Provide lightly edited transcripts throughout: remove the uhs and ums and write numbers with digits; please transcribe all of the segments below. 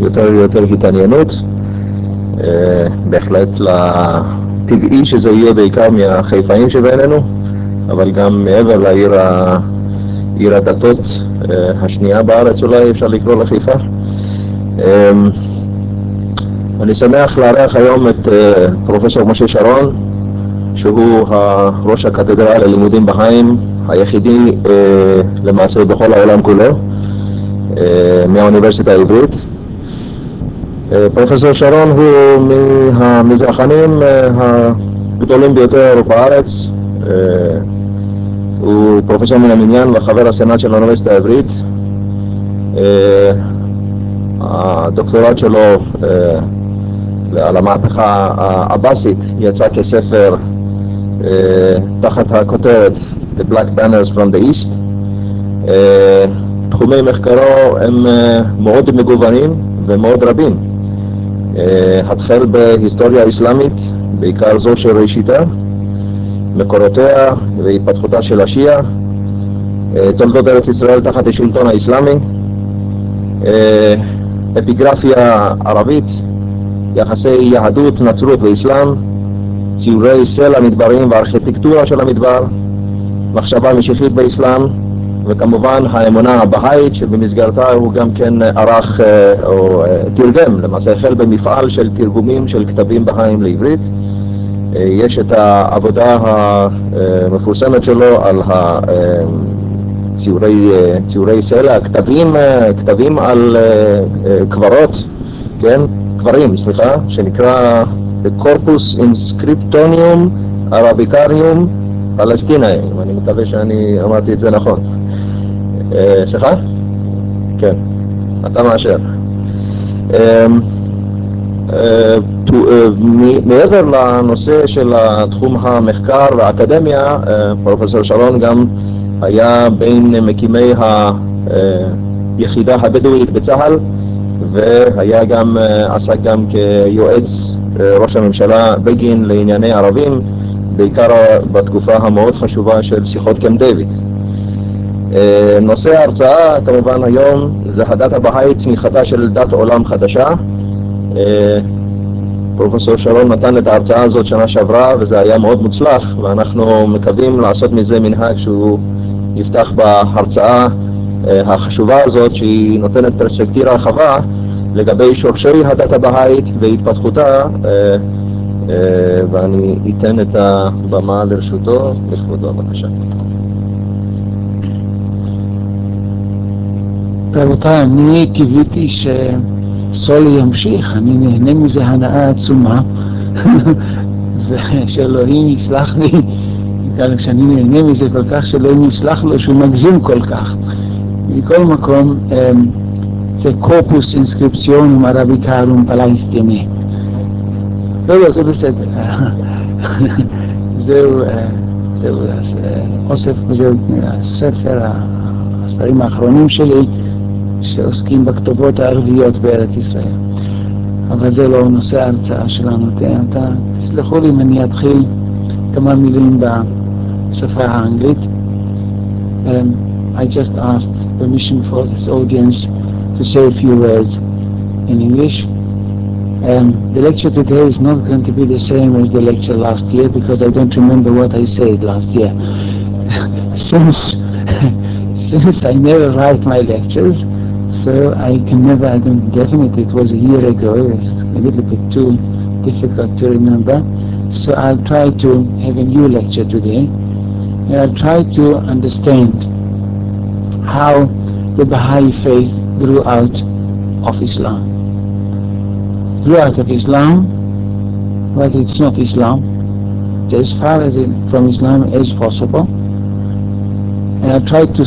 יותר התעניינות. בהחלט טבעי שזה יהיה בעיקר מהחיפאים שבינינו, אבל גם מעבר לעיר הדתות השנייה בארץ, אולי אפשר לקרוא לחיפה. אני שמח לארח היום את פרופסור משה שרון, שהוא ראש הקתדרלה ללימודים בהאיים היחידי למעשה בכל העולם כולו, מהאוניברסיטה העברית. פרופסור שרון הוא מהמזרחנים הגדולים ביותר בארץ. הוא פרופסור מן המניין וחבר הסנאט של האוניברסיטה העברית. הדוקטורט שלו על המהפכה העבאסית יצא כספר תחת הכותרת The Black Banners from the East. תחומי מחקרו הם מאוד מגוונים ומאוד רבים. התחל בהיסטוריה האסלאמית, בעיקר זו של ראשיתה, מקורותיה והתפתחותה של השיעה, תולדות ארץ ישראל תחת השלטון האסלאמי, אפיגרפיה ערבית, יחסי יהדות, נצרות ואסלאם, ציורי סלע מדבריים וארכיטקטורה של המדבר, מחשבה משיחית באסלאם, וכמובן האמונה הבהאית שבמסגרתה הוא גם כן ערך או תרגם, למעשה החל במפעל של תרגומים של כתבים בהאיים לעברית. יש את העבודה המפורסמת שלו על ציורי סלע, כתבים על קברות, כן? קברים, סליחה, שנקרא The Corpus Inscriptionum Arabicarium Palestinae. אני מקווה שאני אמרתי את זה נכון. סליחה? כן, אתה מאשר. מעבר לנושא של תחום המחקר והאקדמיה, פרופסור שרון גם היה בין מקימי היחידה הבדואית בצה"ל, והיה גם, עסק גם כיועץ ראש הממשלה בגין לענייני ערבים, בעיקר בתקופה המאוד חשובה של שיחות קמפ דיוויד. נושא ההרצאה כמובן היום זה הדת הבהאית, צמיחתה של דת עולם חדשה. פרופסור שרון נתן את ההרצאה הזאת שנה שעברה וזה היה מאוד מוצלח, ואנחנו מקווים לעשות מזה מנהג שהוא יפתח בהרצאה החשובה הזאת, שהיא נותנת פרספקטיבה רחבה לגבי שורשי הדת הבהאית והתפתחותה, ואני אתן את הבמה לרשותו. לכבודו, בבקשה. רבותיי, אני קיוויתי שסולי ימשיך, אני נהנה מזה הנאה עצומה, ושאלוהים יסלח לי, שאני נהנה מזה כל כך, שאלוהים יסלח לו שהוא מגזים כל כך. מכל מקום, זה קורפוס אינסקריפציונום ערביקרום פלסטיני. לא, זה בסדר. זהו אוסף, זהו הספר, הספרים האחרונים שלי, שעוסקים בכתובות הערביות בארץ ישראל. אבל זה לא נושא ההרצאה שלנו. תסלחו לי אם אני אתחיל כמה מילים בשפה האנגלית. I just asked permission for this audience to say a few words in English. The lecture today is not going to be the same as the lecture last year because I don't remember what I said last year. Since I never write my lectures, so I can never, I don't definitely, it was a year ago, it's a little bit too difficult to remember. So I'll try to have a new lecture today, and I'll try to understand how the Baha'i faith grew out of Islam. Grew out of Islam, but it's not Islam. It's as far as from Islam as possible. And I try to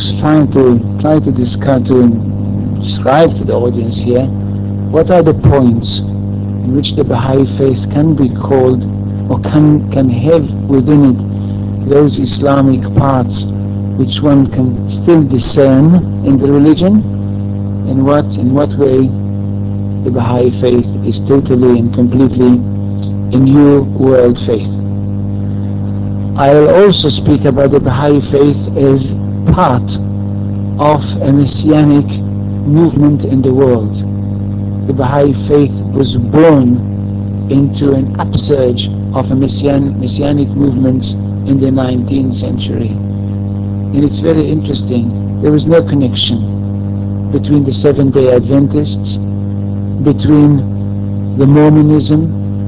describe to the audience here what are the points in which the Baha'i faith can be called or can have within it those Islamic parts which one can still discern in the religion, and in what way the Baha'i faith is totally and completely a new world faith. I will also speak about the Baha'i faith as part of a messianic movement in the world. the Baha'i faith was born into an upsurge of a messianic movements in the 19th century. And it's very interesting. There was no connection between the Seventh-day Adventists, between the Mormonism,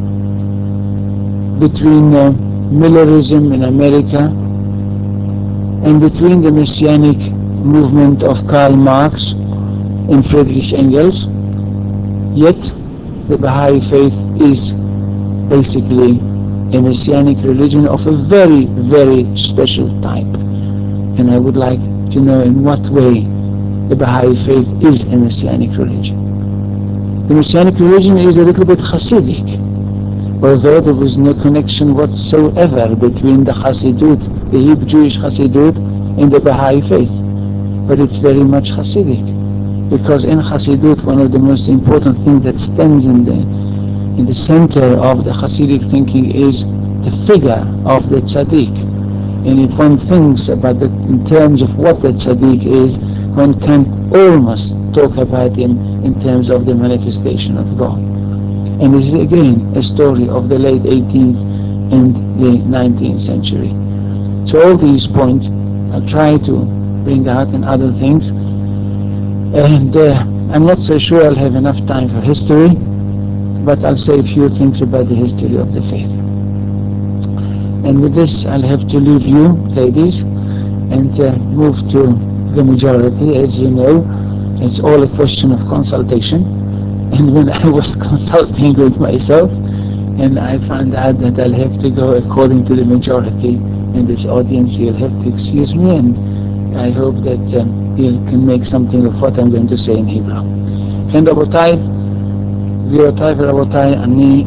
between Millerism in America, and between the messianic movement of Karl Marx and Friedrich Engels. Yet the Baha'i faith is basically a messianic religion of a very, very special type. And I would like to know in what way the Baha'i faith is a messianic religion. The messianic religion is a little bit Hasidic, although there was no connection whatsoever between the Hasidut, the Hebrew Jewish Hasidut, and the Baha'i faith. But it's very much Hasidic, because in Hasidut, one of the most important things that stands in the center of the Hasidic thinking is the figure of the tzaddik. And if one thinks about it in terms of what the tzaddik is, one can almost talk about him in terms of the manifestation of God. And this is again a story of the late 18th and the 19th century. So all these points I'll try to bring out and other things. And I'm not so sure I'll have enough time for history, but I'll say a few things about the history of the faith. And with this, I'll have to leave you, ladies, and move to the majority. As you know, it's all a question of consultation. And when I was consulting with myself, and I found out that I'll have to go according to the majority in this audience, you'll have to excuse me, and I hope that you can make something of what I'm going to say in Hebrew. כן, רבותיי, גבירותיי ורבותיי, אני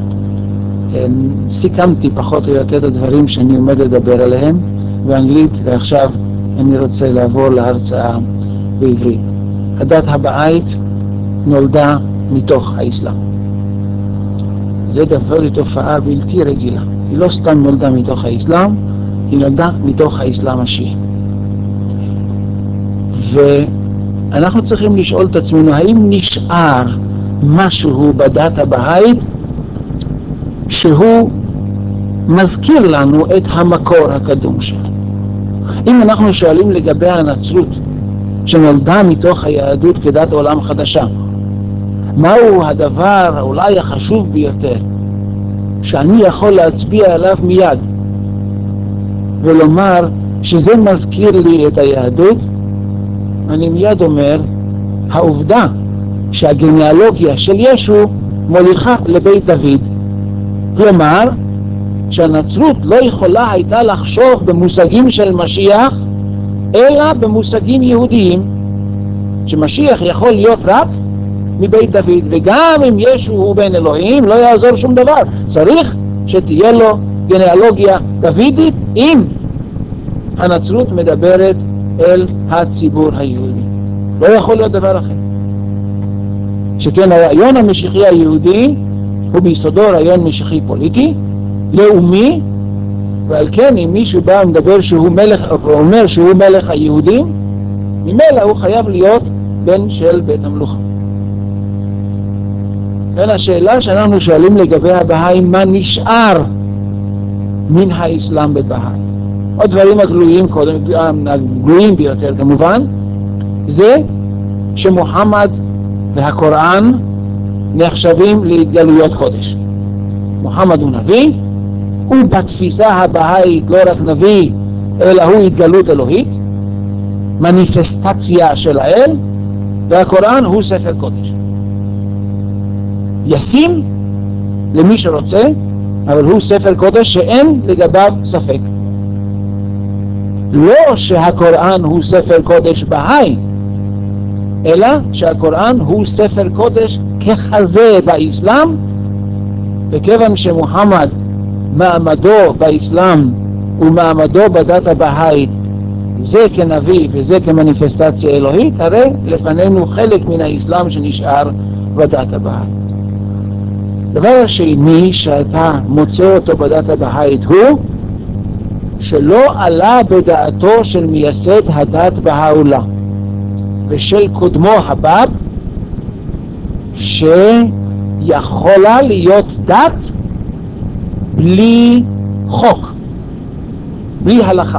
סיכמתי פחות או יותר את הדברים שאני עומד לדבר עליהם באנגלית, ועכשיו אני רוצה לעבור להרצאה בעברית. הדת הבאית נולדה מתוך האסלאם. זה דבר תופעה בלתי רגילה. היא לא סתם נולדה מתוך האסלאם, היא נולדה מתוך האסלאם השיעי. ואנחנו צריכים לשאול את עצמנו, האם נשאר משהו בדת הבאית שהוא מזכיר לנו את המקור הקדום שלנו? אם אנחנו שואלים לגבי הנצרות שנולדה מתוך היהדות כדת עולם חדשה, מהו הדבר אולי החשוב ביותר שאני יכול להצביע עליו מיד ולומר שזה מזכיר לי את היהדות? אני מיד אומר, העובדה שהגניאלוגיה של ישו מוליכה לבית דוד. כלומר, שהנצרות לא יכולה הייתה לחשוב במושגים של משיח, אלא במושגים יהודיים, שמשיח יכול להיות רק מבית דוד, וגם אם ישו הוא בן אלוהים, לא יעזור שום דבר. צריך שתהיה לו גניאלוגיה דוידית, אם הנצרות מדברת אל הציבור היהודי. לא יכול להיות דבר אחר. שכן הרעיון המשיחי היהודי הוא ביסודו רעיון משיחי פוליטי, לאומי, ועל כן אם מישהו בא ומדבר שהוא מלך, או אומר שהוא מלך היהודים, ממילא הוא חייב להיות בן של בית המלוכה. כן, השאלה שאנחנו שואלים לגבי הבאיים, מה נשאר מן האסלאם בבאי? עוד דברים הגלויים, הגלויים ביותר כמובן, זה שמוחמד והקוראן נחשבים להתגלויות קודש. מוחמד הוא נביא, ובתפיסה הבאית לא רק נביא, אלא הוא התגלות אלוהית, מניפסטציה של האל, והקוראן הוא ספר קודש. ישים למי שרוצה, אבל הוא ספר קודש שאין לגביו ספק. לא שהקוראן הוא ספר קודש בהאי, אלא שהקוראן הוא ספר קודש ככזה באסלאם, וכיוון שמוחמד מעמדו באסלאם ומעמדו בדת הבאית זה כנביא וזה כמניפסטציה אלוהית, הרי לפנינו חלק מן האסלאם שנשאר בדת הבאית. דבר השני שאתה מוצא אותו בדת הבאית הוא שלא עלה בדעתו של מייסד הדת בהעולה ושל קודמו הבב שיכולה להיות דת בלי חוק, בלי הלכה.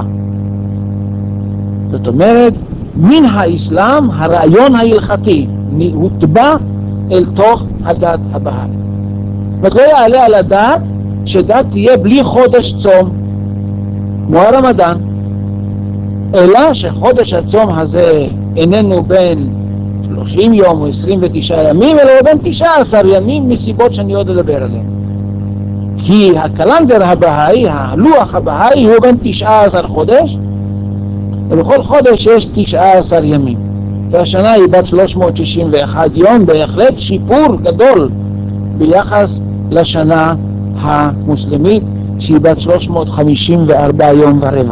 זאת אומרת, מן האסלאם הרעיון ההלכתי הוטבע אל תוך הדת הבאה. ולא יעלה על הדעת שדת תהיה בלי חודש צום, כמו הרמדאן, אלא שחודש הצום הזה איננו בין 30 יום או 29 ימים, אלא בין 19 ימים מסיבות שאני עוד אדבר עליהן. כי הקלנדר הבאי, הלוח הבאי, הוא בין 19 חודש, ובכל חודש יש 19 ימים. והשנה היא בת 361 יום, בהחלט שיפור גדול ביחס לשנה המוסלמית, שהיא בת 354 יום ורבע.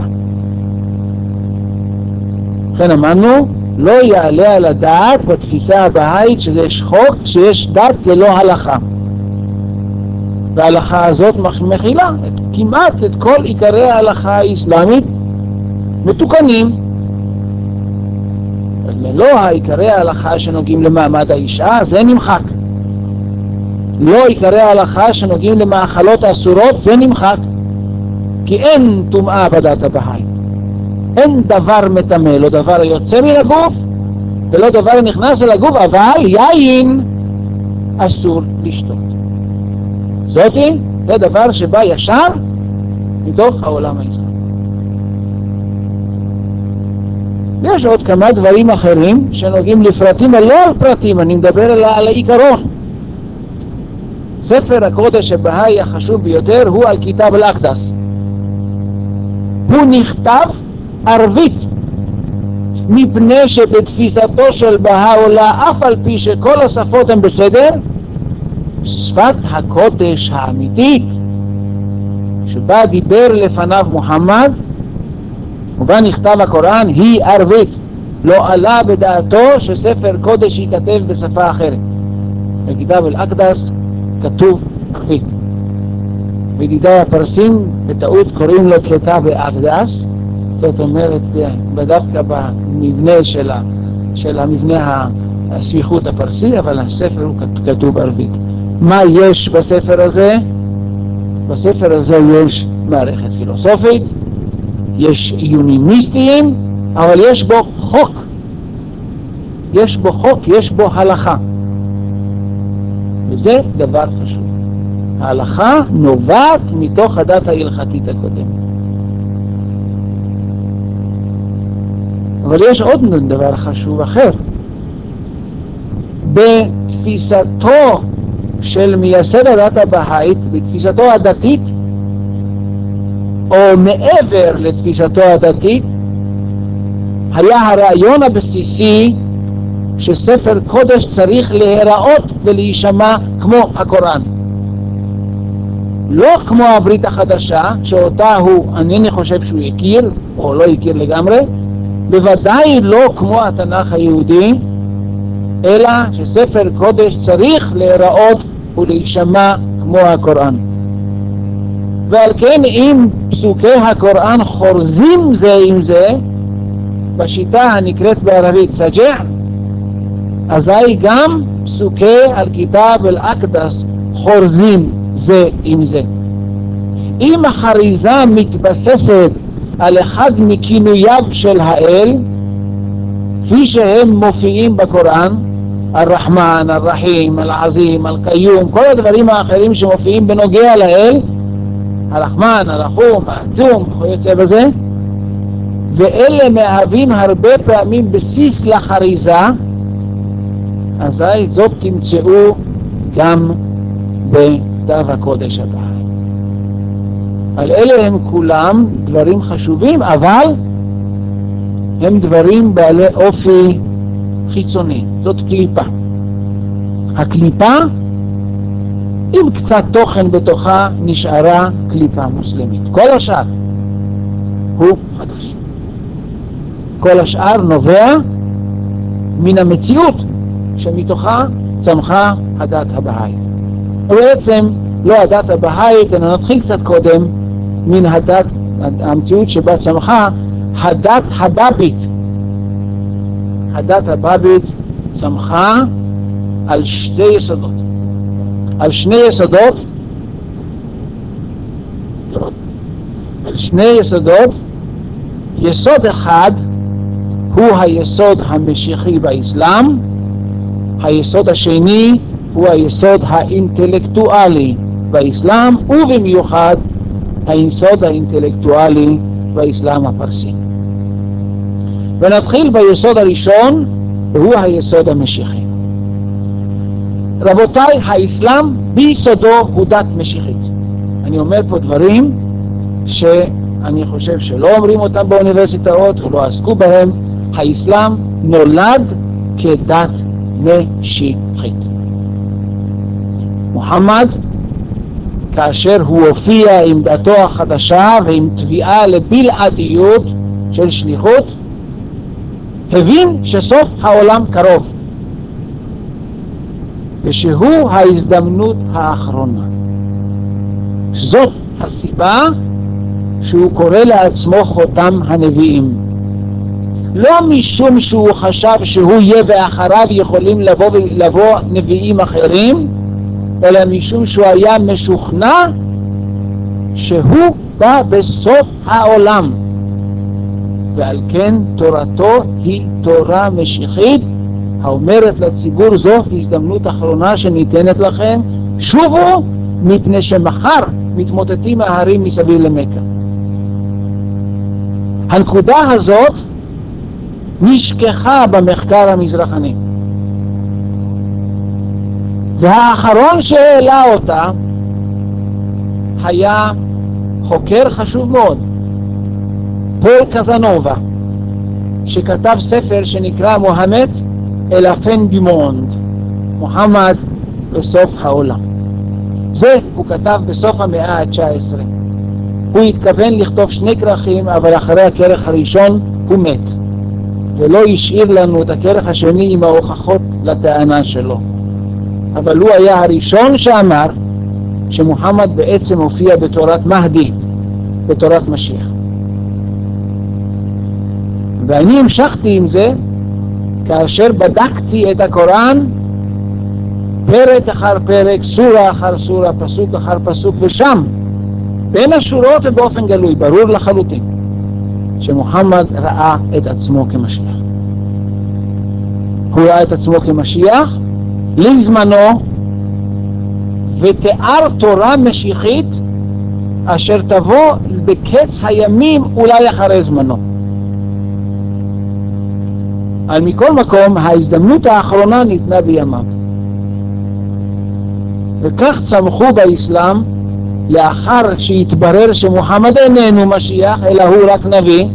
לכן אמרנו, לא יעלה על הדעת בתפיסה הבאית שיש חוק, שיש דת ללא הלכה. וההלכה הזאת מכילה כמעט את כל עיקרי ההלכה האסלאמית מתוקנים. ללא העיקרי ההלכה שנוגעים למעמד האישה, זה נמחק. לא עיקרי ההלכה שנוגעים למאכלות אסורות, זה נמחק. כי אין טומאה בדת הבאית. אין דבר מטמא, לא דבר יוצא מן הגוף ולא דבר נכנס אל הגוף, אבל יין אסור לשתות. זאתי, זה דבר שבא ישר מתוך העולם האסלאמי. יש עוד כמה דברים אחרים שנוגעים לפרטים, אבל לא על פרטים, אני מדבר על העיקרון. ספר הקודש הבאי החשוב ביותר הוא על כיתב אל-אקדס. הוא נכתב ערבית, מפני שבתפיסתו של בהאולה, אף על פי שכל השפות הן בסדר, שפת הקודש האמיתית שבה דיבר לפניו מוחמד ובה נכתב הקוראן היא ערבית. לא עלה בדעתו שספר קודש ייכתב בשפה אחרת. בכיתב אל-אקדס כתוב ערבית. וידידיי הפרסים בטעות קוראים לו כיתב אל-אקדס, זאת אומרת בדווקא במבנה של המבנה הסמיכות הפרסי, אבל הספר הוא כתוב ערבית. מה יש בספר הזה? בספר הזה יש מערכת פילוסופית, יש עיונים מיסטיים, אבל יש בו חוק. יש בו חוק, יש בו הלכה. וזה דבר חשוב. ההלכה נובעת מתוך הדת ההלכתית הקודמת. אבל יש עוד דבר חשוב אחר. בתפיסתו של מייסד הדת הבאית, בתפיסתו הדתית, או מעבר לתפיסתו הדתית, היה הרעיון הבסיסי שספר קודש צריך להיראות ולהישמע כמו הקוראן. לא כמו הברית החדשה, שאותה הוא, אני חושב שהוא הכיר, או לא הכיר לגמרי, בוודאי לא כמו התנ"ך היהודי, אלא שספר קודש צריך להיראות ולהישמע כמו הקוראן. ועל כן אם פסוקי הקוראן חורזים זה עם זה, בשיטה הנקראת בערבית סג'ע, אזי גם פסוקי על כיתב אל-אקדס חורזים זה עם זה. אם החריזה מתבססת על אחד מכינוייו של האל, כפי שהם מופיעים בקוראן, הרחמן, הרחים, אל-עזים, אל-קיום, כל הדברים האחרים שמופיעים בנוגע לאל, הרחמן, הרחום, העצום, וכיוצא בזה, ואלה מהווים הרבה פעמים בסיס לחריזה, אזי זאת תמצאו גם בכתב הקודש הבא. על אלה הם כולם דברים חשובים, אבל הם דברים בעלי אופי חיצוני. זאת קליפה. הקליפה, עם קצת תוכן בתוכה, נשארה קליפה מוסלמית. כל השאר הוא חדש. כל השאר נובע מן המציאות שמתוכה צמחה הדת הבאית. ובעצם לא הדת הבאית, אלא נתחיל קצת קודם מן הדת, המציאות שבה צמחה הדת הבאבית. הדת הבאבית צמחה על שתי יסודות. על שני יסודות, יסוד אחד הוא היסוד המשיחי באסלאם, היסוד השני הוא היסוד האינטלקטואלי באסלאם, ובמיוחד היסוד האינטלקטואלי באסלאם הפרסי. ונתחיל ביסוד הראשון, והוא היסוד המשיחי. רבותיי, האסלאם ביסודו הוא דת משיחית. אני אומר פה דברים שאני חושב שלא אומרים אותם באוניברסיטאות ולא עסקו בהם. האסלאם נולד כדת משיחית. מוחמד, כאשר הוא הופיע עם דתו החדשה ועם תביעה לבלעדיות של שליחות, הבין שסוף העולם קרוב ושהוא ההזדמנות האחרונה. זאת הסיבה שהוא קורא לעצמו חותם הנביאים. לא משום שהוא חשב שהוא יהיה ואחריו יכולים לבוא נביאים אחרים, אלא משום שהוא היה משוכנע שהוא בא בסוף העולם, ועל כן תורתו היא תורה משיחית האומרת לציבור, זו הזדמנות אחרונה שניתנת לכם, שובו מפני שמחר מתמוטטים ההרים מסביב למכה. הנקודה הזאת נשכחה במחקר המזרחני, והאחרון שהעלה אותה היה חוקר חשוב מאוד, פול קזנובה, שכתב ספר שנקרא מוחמד אל הפן די מונד, מוחמד בסוף העולם. זה הוא כתב בסוף המאה ה-19. הוא התכוון לכתוב 2 כרכים, אבל אחרי הכרך הראשון הוא מת, ולא השאיר לנו את הכרך השני עם ההוכחות לטענה שלו. אבל הוא היה הראשון שאמר שמוחמד בעצם הופיע בתורת מהדי, בתורת משיח. ואני המשכתי עם זה כאשר בדקתי את הקוראן פרק אחר פרק, סורה אחר סורה, פסוק אחר פסוק, ושם בין השורות ובאופן גלוי ברור לחלוטין שמוחמד ראה את עצמו כמשיח. הוא ראה את עצמו כמשיח לזמנו, ותיאר תורה משיחית אשר תבוא בקץ הימים אולי אחרי זמנו. על מכל מקום ההזדמנות האחרונה ניתנה בימיו, וכך צמחו באסלאם לאחר שהתברר שמוחמד איננו משיח אלא הוא רק נביא,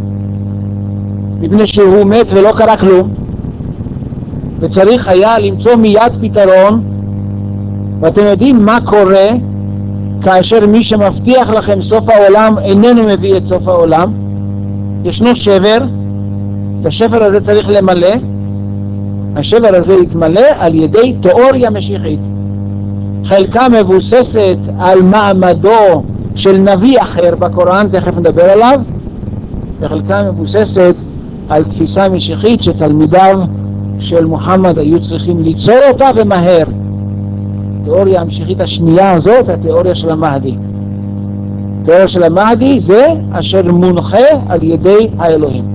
מפני שהוא מת ולא קרה כלום, וצריך היה למצוא מיד פתרון. ואתם יודעים מה קורה כאשר מי שמבטיח לכם סוף העולם איננו מביא את סוף העולם? ישנו שבר, והשבר הזה צריך למלא. השבר הזה יתמלא על ידי תיאוריה משיחית, חלקה מבוססת על מעמדו של נביא אחר בקוראן, תכף נדבר עליו, וחלקה מבוססת על תפיסה משיחית שתלמידיו של מוחמד היו צריכים ליצור אותה ומהר. התיאוריה המשיחית השנייה הזאת, התיאוריה של המהדי. התיאוריה של המהדי זה אשר מונחה על ידי האלוהים.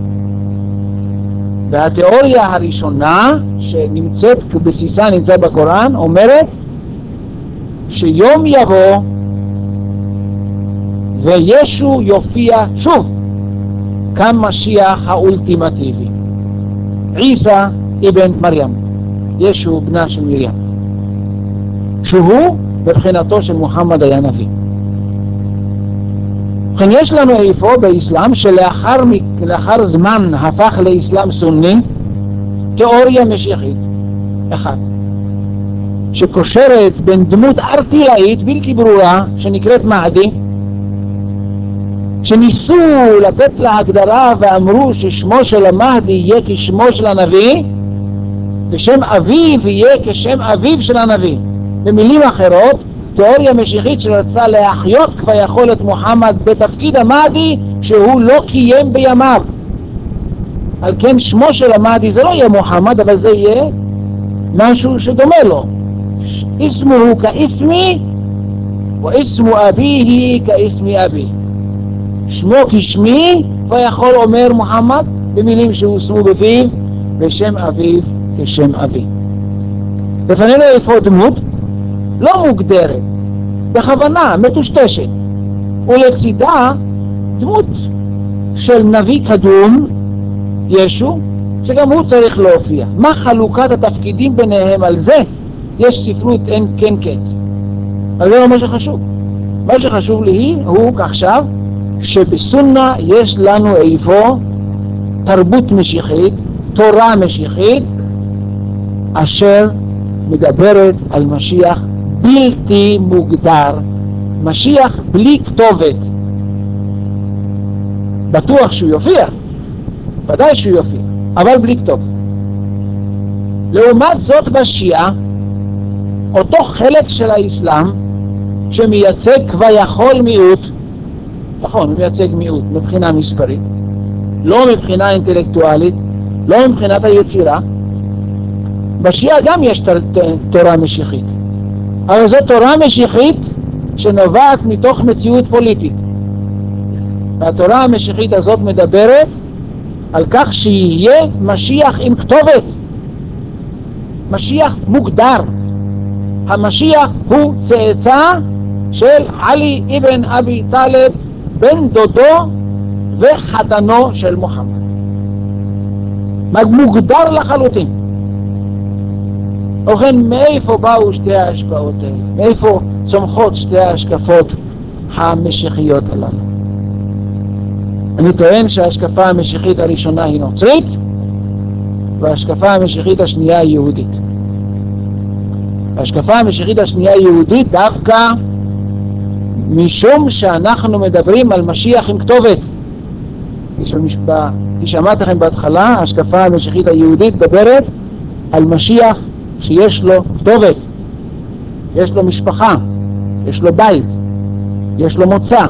והתיאוריה הראשונה שנמצאת כבסיסה נמצא בקוראן אומרת שיום יבוא וישו יופיע שוב כמשיח האולטימטיבי, עיסא אבן מרים, ישו בנה של מרים, שהוא בבחינתו של מוחמד היה נביא. וכן יש לנו איפה באסלאם שלאחר זמן הפך לאסלאם סוני תיאוריה משיחית אחת שקושרת בין דמות ארטילאית בלתי ברורה שנקראת מהדי, שניסו לתת לה הגדרה ואמרו ששמו של המהדי יהיה כשמו של הנביא ושם אביו יהיה כשם אביו של הנביא. במילים אחרות, תיאוריה משיחית שרצה להחיות כביכול את מוחמד בתפקיד המהדי שהוא לא קיים בימיו. על כן שמו של המהדי זה לא יהיה מוחמד, אבל זה יהיה משהו שדומה לו. اسمه כאסמי ואסמו אביhi כאסמי אבי. שמו כשמי, ויכול אומר מוחמד במילים שהושמו בפיו, ושם אביו כשם אבי. לפנינו איפה דמות לא מוגדרת, בכוונה מטושטשת, ולצידה דמות של נביא קדום, ישו, שגם הוא צריך להופיע. מה חלוקת התפקידים ביניהם? על זה יש ספרות אין כן קץ. אבל זה לא מה שחשוב. מה שחשוב לי הוא עכשיו שבסונה יש לנו איפה תרבות משיחית, תורה משיחית, אשר מדברת על משיח בלתי מוגדר, משיח בלי כתובת. בטוח שהוא יופיע, ודאי שהוא יופיע, אבל בלי כתובת. לעומת זאת בשיעה, אותו חלק של האסלאם שמייצג כביכול מיעוט, נכון, הוא מייצג מיעוט מבחינה מספרית, לא מבחינה אינטלקטואלית, לא מבחינת היצירה. בשיעה גם יש תורה משיחית, אבל זו תורה משיחית שנובעת מתוך מציאות פוליטית. והתורה המשיחית הזאת מדברת על כך שיהיה משיח עם כתובת, משיח מוגדר. המשיח הוא צאצא של עלי אבן אבי טלב, בן דודו וחתנו של מוחמד. מוגדר לחלוטין. ובכן, מאיפה באו שתי ההשקעות האלה? מאיפה צומחות שתי ההשקפות המשיחיות הללו? אני טוען שההשקפה המשיחית הראשונה היא נוצרית, וההשקפה המשיחית השנייה היא יהודית. ההשקפה המשיחית השנייה היא יהודית דווקא משום שאנחנו מדברים על משיח עם כתובת. כפי שאמרתי לכם בהתחלה, ההשקפה המשיחית היהודית מדברת על משיח שיש לו כתובת, יש לו משפחה, יש לו בית, יש לו מוצא.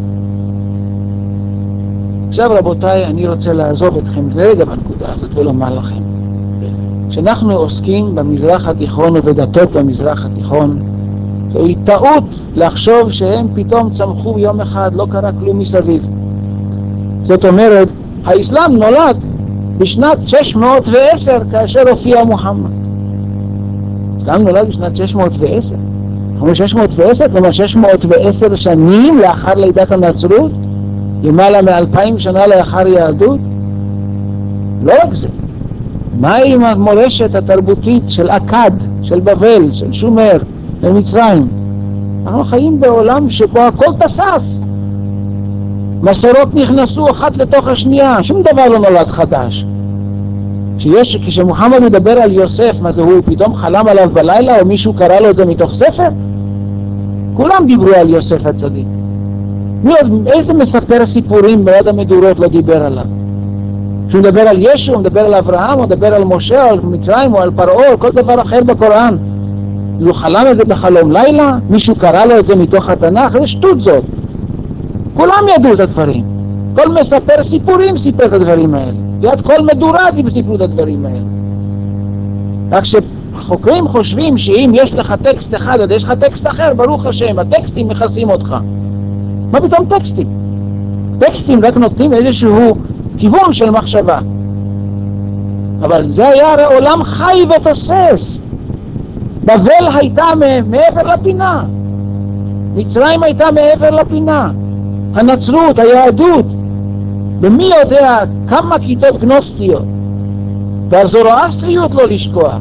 עכשיו רבותיי, אני רוצה לעזוב אתכם רגע בנקודה הזאת ולומר לכם, כשאנחנו עוסקים במזרח התיכון ובדתות במזרח התיכון, זוהי טעות לחשוב שהם פתאום צמחו יום אחד, לא קרה כלום מסביב. זאת אומרת, האסלאם נולד בשנת 610 כאשר הופיע מוחמד. האסלאם נולד בשנת 610. אנחנו 610, כלומר 610 שנים לאחר לידת הנצרות, למעלה מ2000 שנה לאחר יהדות. לא רק זה, מה עם המורשת התרבותית של אכד, של בבל, של שומר, במצרים? אנחנו חיים בעולם שבו הכל תסס, מסורות נכנסו אחת לתוך השנייה, שום דבר לא נולד חדש. כשמוחמד מדבר על יוסף, מה זה, הוא פתאום חלם עליו בלילה או מישהו קרא לו את זה מתוך ספר? כולם דיברו על יוסף הצדיק. איזה מספר סיפורים בעד המדורות לא דיבר עליו? שהוא מדבר על ישו, הוא מדבר על אברהם, הוא מדבר על משה, או על מצרים, או על פרעה, או כל דבר אחר בקוראן. הוא חלם את זה בחלום לילה? מישהו קרא לו את זה מתוך התנ"ך? זה שטות זאת. כולם ידעו את הדברים. כל מספר סיפורים סיפר את הדברים האלה. ליד כל מדורה סיפרו את הדברים האלה. רק שחוקרים חושבים שאם יש לך טקסט אחד או יש לך טקסט אחר, ברוך השם, הטקסטים מכסים אותך. מה פתאום טקסטים? טקסטים רק נותנים איזשהו כיוון של מחשבה. אבל זה היה הרי עולם חי ותוסס. בבל הייתה מעבר לפינה. מצרים הייתה מעבר לפינה. הנצרות, היהדות, ומי יודע כמה כיתות גנוסטיות, והזורואסטריות לא לשכוח.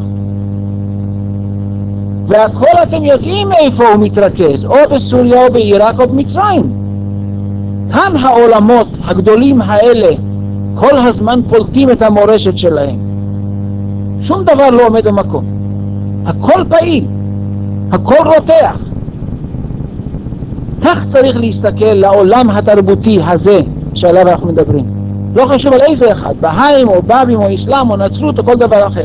והכל אתם יודעים איפה הוא מתרכז, או בסוריה או בעיראק או במצרים. כאן העולמות הגדולים האלה כל הזמן פולטים את המורשת שלהם. שום דבר לא עומד במקום. הכל פעיל, הכל רותח. כך צריך להסתכל לעולם התרבותי הזה שעליו אנחנו מדברים. לא חשוב על איזה אחד, בהאים או בבים או אסלאם או נצרות או כל דבר אחר.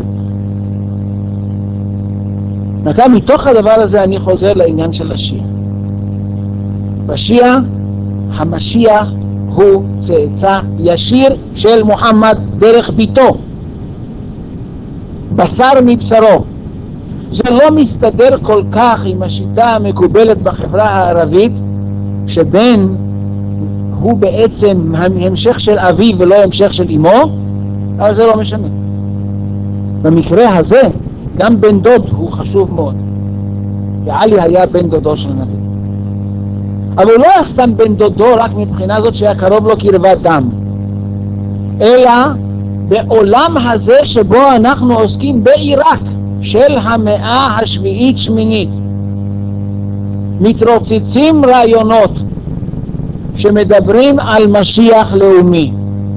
וכאן מתוך הדבר הזה אני חוזר לעניין של השיעה. בשיעה המשיח הוא צאצא ישיר של מוחמד דרך ביתו, בשר מבשרו, זה לא מסתדר כל כך עם השיטה המקובלת בחברה הערבית, שבן הוא בעצם המשך של אביו ולא המשך של אמו, אבל זה לא משנה. במקרה הזה גם בן דוד הוא חשוב מאוד, ועלי היה בן דודו של הנביא, אבל הוא לא היה סתם בן דודו רק מבחינה זאת שהיה קרוב לו קרבת דם, אלא בעולם הזה שבו אנחנו עוסקים בעיראק של המאה השביעית שמינית מתרוצצים רעיונות שמדברים על משיח לאומי,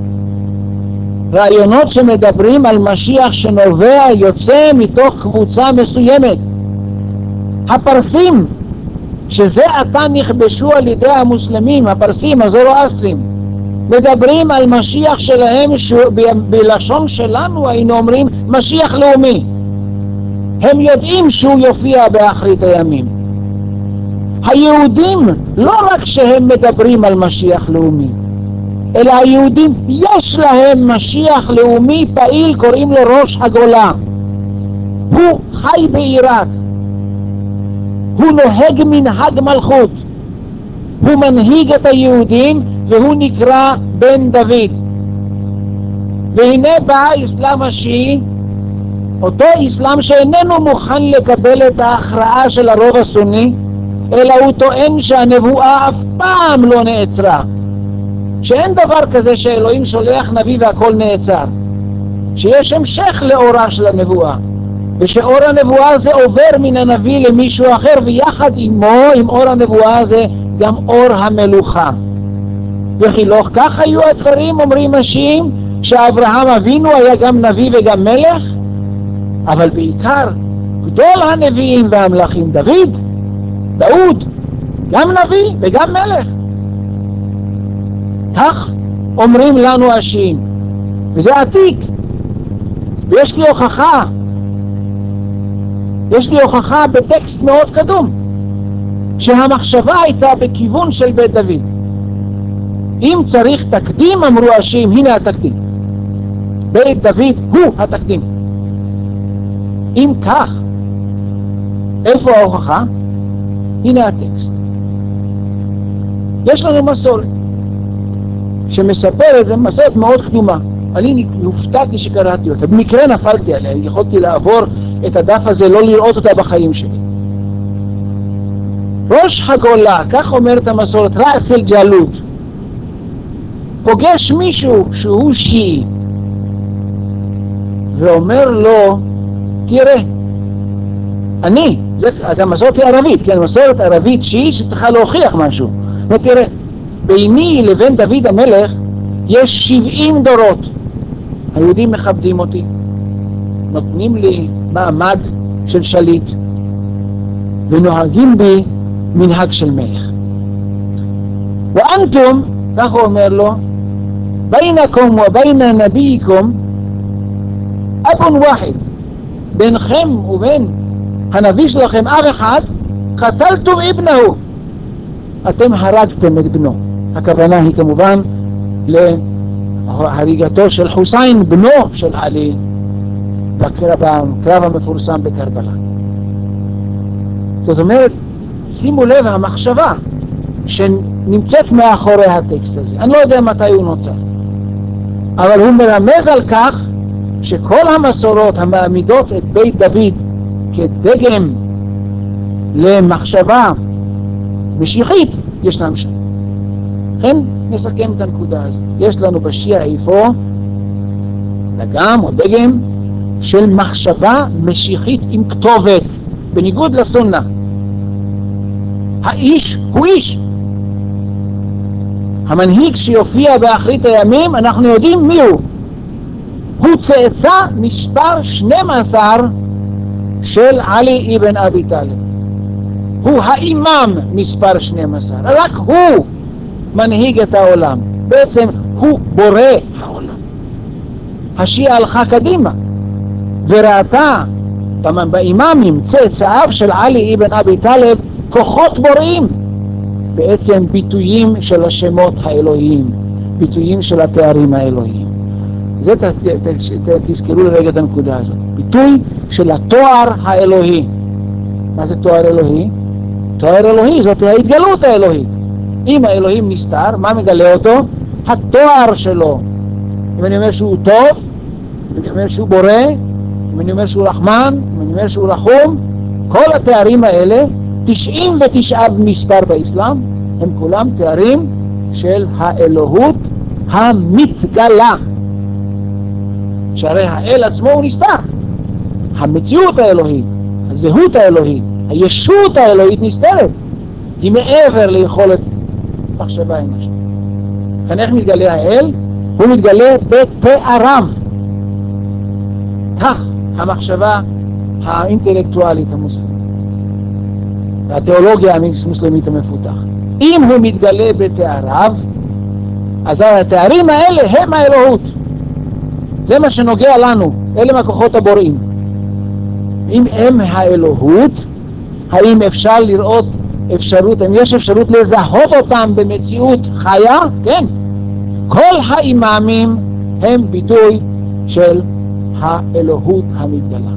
רעיונות שמדברים על משיח שנובע יוצא מתוך קבוצה מסוימת. הפרסים שזה עתה נכבשו על ידי המוסלמים, הפרסים הזורואסטרים, מדברים על משיח שלהם בלשון שלנו היינו אומרים משיח לאומי. הם יודעים שהוא יופיע באחרית הימים. היהודים לא רק שהם מדברים על משיח לאומי, אלא היהודים יש להם משיח לאומי פעיל, קוראים לו ראש הגולה. הוא חי בעיראק, הוא נוהג מנהג מלכות, הוא מנהיג את היהודים והוא נקרא בן דוד. והנה בא האסלאם השיעי, אותו אסלאם שאיננו מוכן לקבל את ההכרעה של הרוב הסוני, אלא הוא טוען שהנבואה אף פעם לא נעצרה, שאין דבר כזה שאלוהים שולח נביא והכל נעצר, שיש המשך לאורה של הנבואה, ושאור הנבואה הזה עובר מן הנביא למישהו אחר, ויחד עמו, עם אור הנבואה הזה, גם אור המלוכה. וכי לא כך היו הדברים, אומרים השיעים, שאברהם אבינו היה גם נביא וגם מלך, אבל בעיקר גדול הנביאים והמלכים דאוד, גם נביא וגם מלך. כך אומרים לנו השיעים, וזה עתיק, ויש לי הוכחה, בטקסט מאוד קדום, שהמחשבה הייתה בכיוון של בית דוד. אם צריך תקדים, אמרו השיעים, הנה התקדים, בית דוד הוא התקדים. אם כך, איפה ההוכחה? הנה הטקסט. יש לנו מסורת שמספרת, זו מסורת מאוד קדומה, אני הופתעתי שקראתי אותה, במקרה נפלתי עליה, יכולתי לעבור את הדף הזה, לא לראות אותה בחיים שלי. ראש הגולה, כך אומרת המסורת, ראס אל ג'אלות, פוגש מישהו שהוא שיעי ואומר לו, תראה, זה מסורת ערבית, כן, מסורת ערבית שיעית שצריכה להוכיח משהו. ותראה, ביני לבין דוד המלך יש 70 דורות. היהודים מכבדים אותי, נותנים לי מעמד של שליט, ונוהגים בי מנהג של מלך. ואנתום, כך הוא אומר לו, ביינכם ובין נבייקם אבון ואחד, בינכם ובין הנביא שלכם אב אחד, קטלתם אבנהו, אתם הרגתם את בנו. הכוונה היא כמובן להריגתו של חוסיין, בנו של עלי, בקרב המפורסם בקרבלה. זאת אומרת, שימו לב המחשבה שנמצאת מאחורי הטקסט הזה. אני לא יודע מתי הוא נוצר, אבל הוא מרמז על כך שכל המסורות המעמידות את בית דוד כדגם למחשבה משיחית ישנם שם. לכן נסכם את הנקודה הזאת. יש לנו בשיעה איפה דגם או דגם של מחשבה משיחית עם כתובת, בניגוד לסונה. האיש הוא איש, המנהיג שיופיע באחרית הימים, אנחנו יודעים מי הוא צאצא מספר 12 של עלי אבן אבי טאלב, הוא האימאם מספר 12, רק הוא מנהיג את העולם, בעצם הוא בורא העולם. השיעה הלכה קדימה וראתה באימאמים צאצאיו של עלי אבן אבי טאלב כוחות בוראים, בעצם ביטויים של השמות האלוהיים, ביטויים של התארים האלוהיים. זה תזכרו לרגע את הנקודה הזאת. ביטוי של התואר האלוהי. מה זה תואר אלוהי? תואר אלוהי זאת ההתגלות האלוהית. אם האלוהים נסתר, מה מגלה אותו? התואר שלו. אם אני אומר שהוא טוב, אם אני אומר שהוא בורא, אם אני אומר שהוא רחמן, אם אני אומר שהוא רחום, כל התארים האלה, 99 מספר באסלאם, הם כולם תארים של האלוהות המתגלה. שהרי האל עצמו הוא נסתר. המציאות האלוהית, הזהות האלוהית, הישות האלוהית נסתרת. היא מעבר ליכולת מחשבה אנושית. כאן איך מתגלה האל? הוא מתגלה בתאריו. כך המחשבה האינטלקטואלית המוסלמית, והתיאולוגיה המוסלמית המפותחת. אם הוא מתגלה בתאריו, אז התארים האלה הם האלוהות. זה מה שנוגע לנו, אלה מהכוחות הבוראים. אם הם האלוהות, האם אפשר לראות אפשרות, אם יש אפשרות לזהות אותם במציאות חיה? כן. כל האימאמים הם ביטוי של האלוהות המתגלה.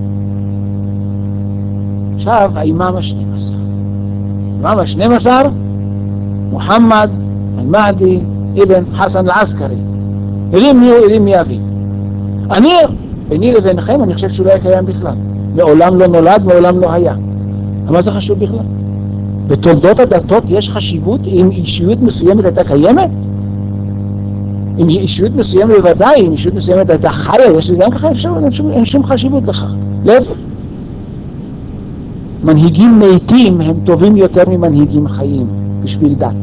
עכשיו האימאם ה-12. האימאם ה-12, מוחמד אל-מהדי אבן חסן אל-עסקרי. יודעים מי הוא, יודעים מי אבי. אני, ביני לביניכם, אני חושב שהוא לא היה קיים בכלל. מעולם לא נולד, מעולם לא היה. אבל זה חשוב בכלל. בתולדות הדתות יש חשיבות אם אישיות מסוימת הייתה קיימת? אם אישיות מסוימת בוודאי, אם אישיות מסוימת הייתה חיה, יש לי גם ככה אפשרות, אין שום חשיבות לכך. להפך. מנהיגים מתים הם טובים יותר ממנהיגים חיים, בשביל דת.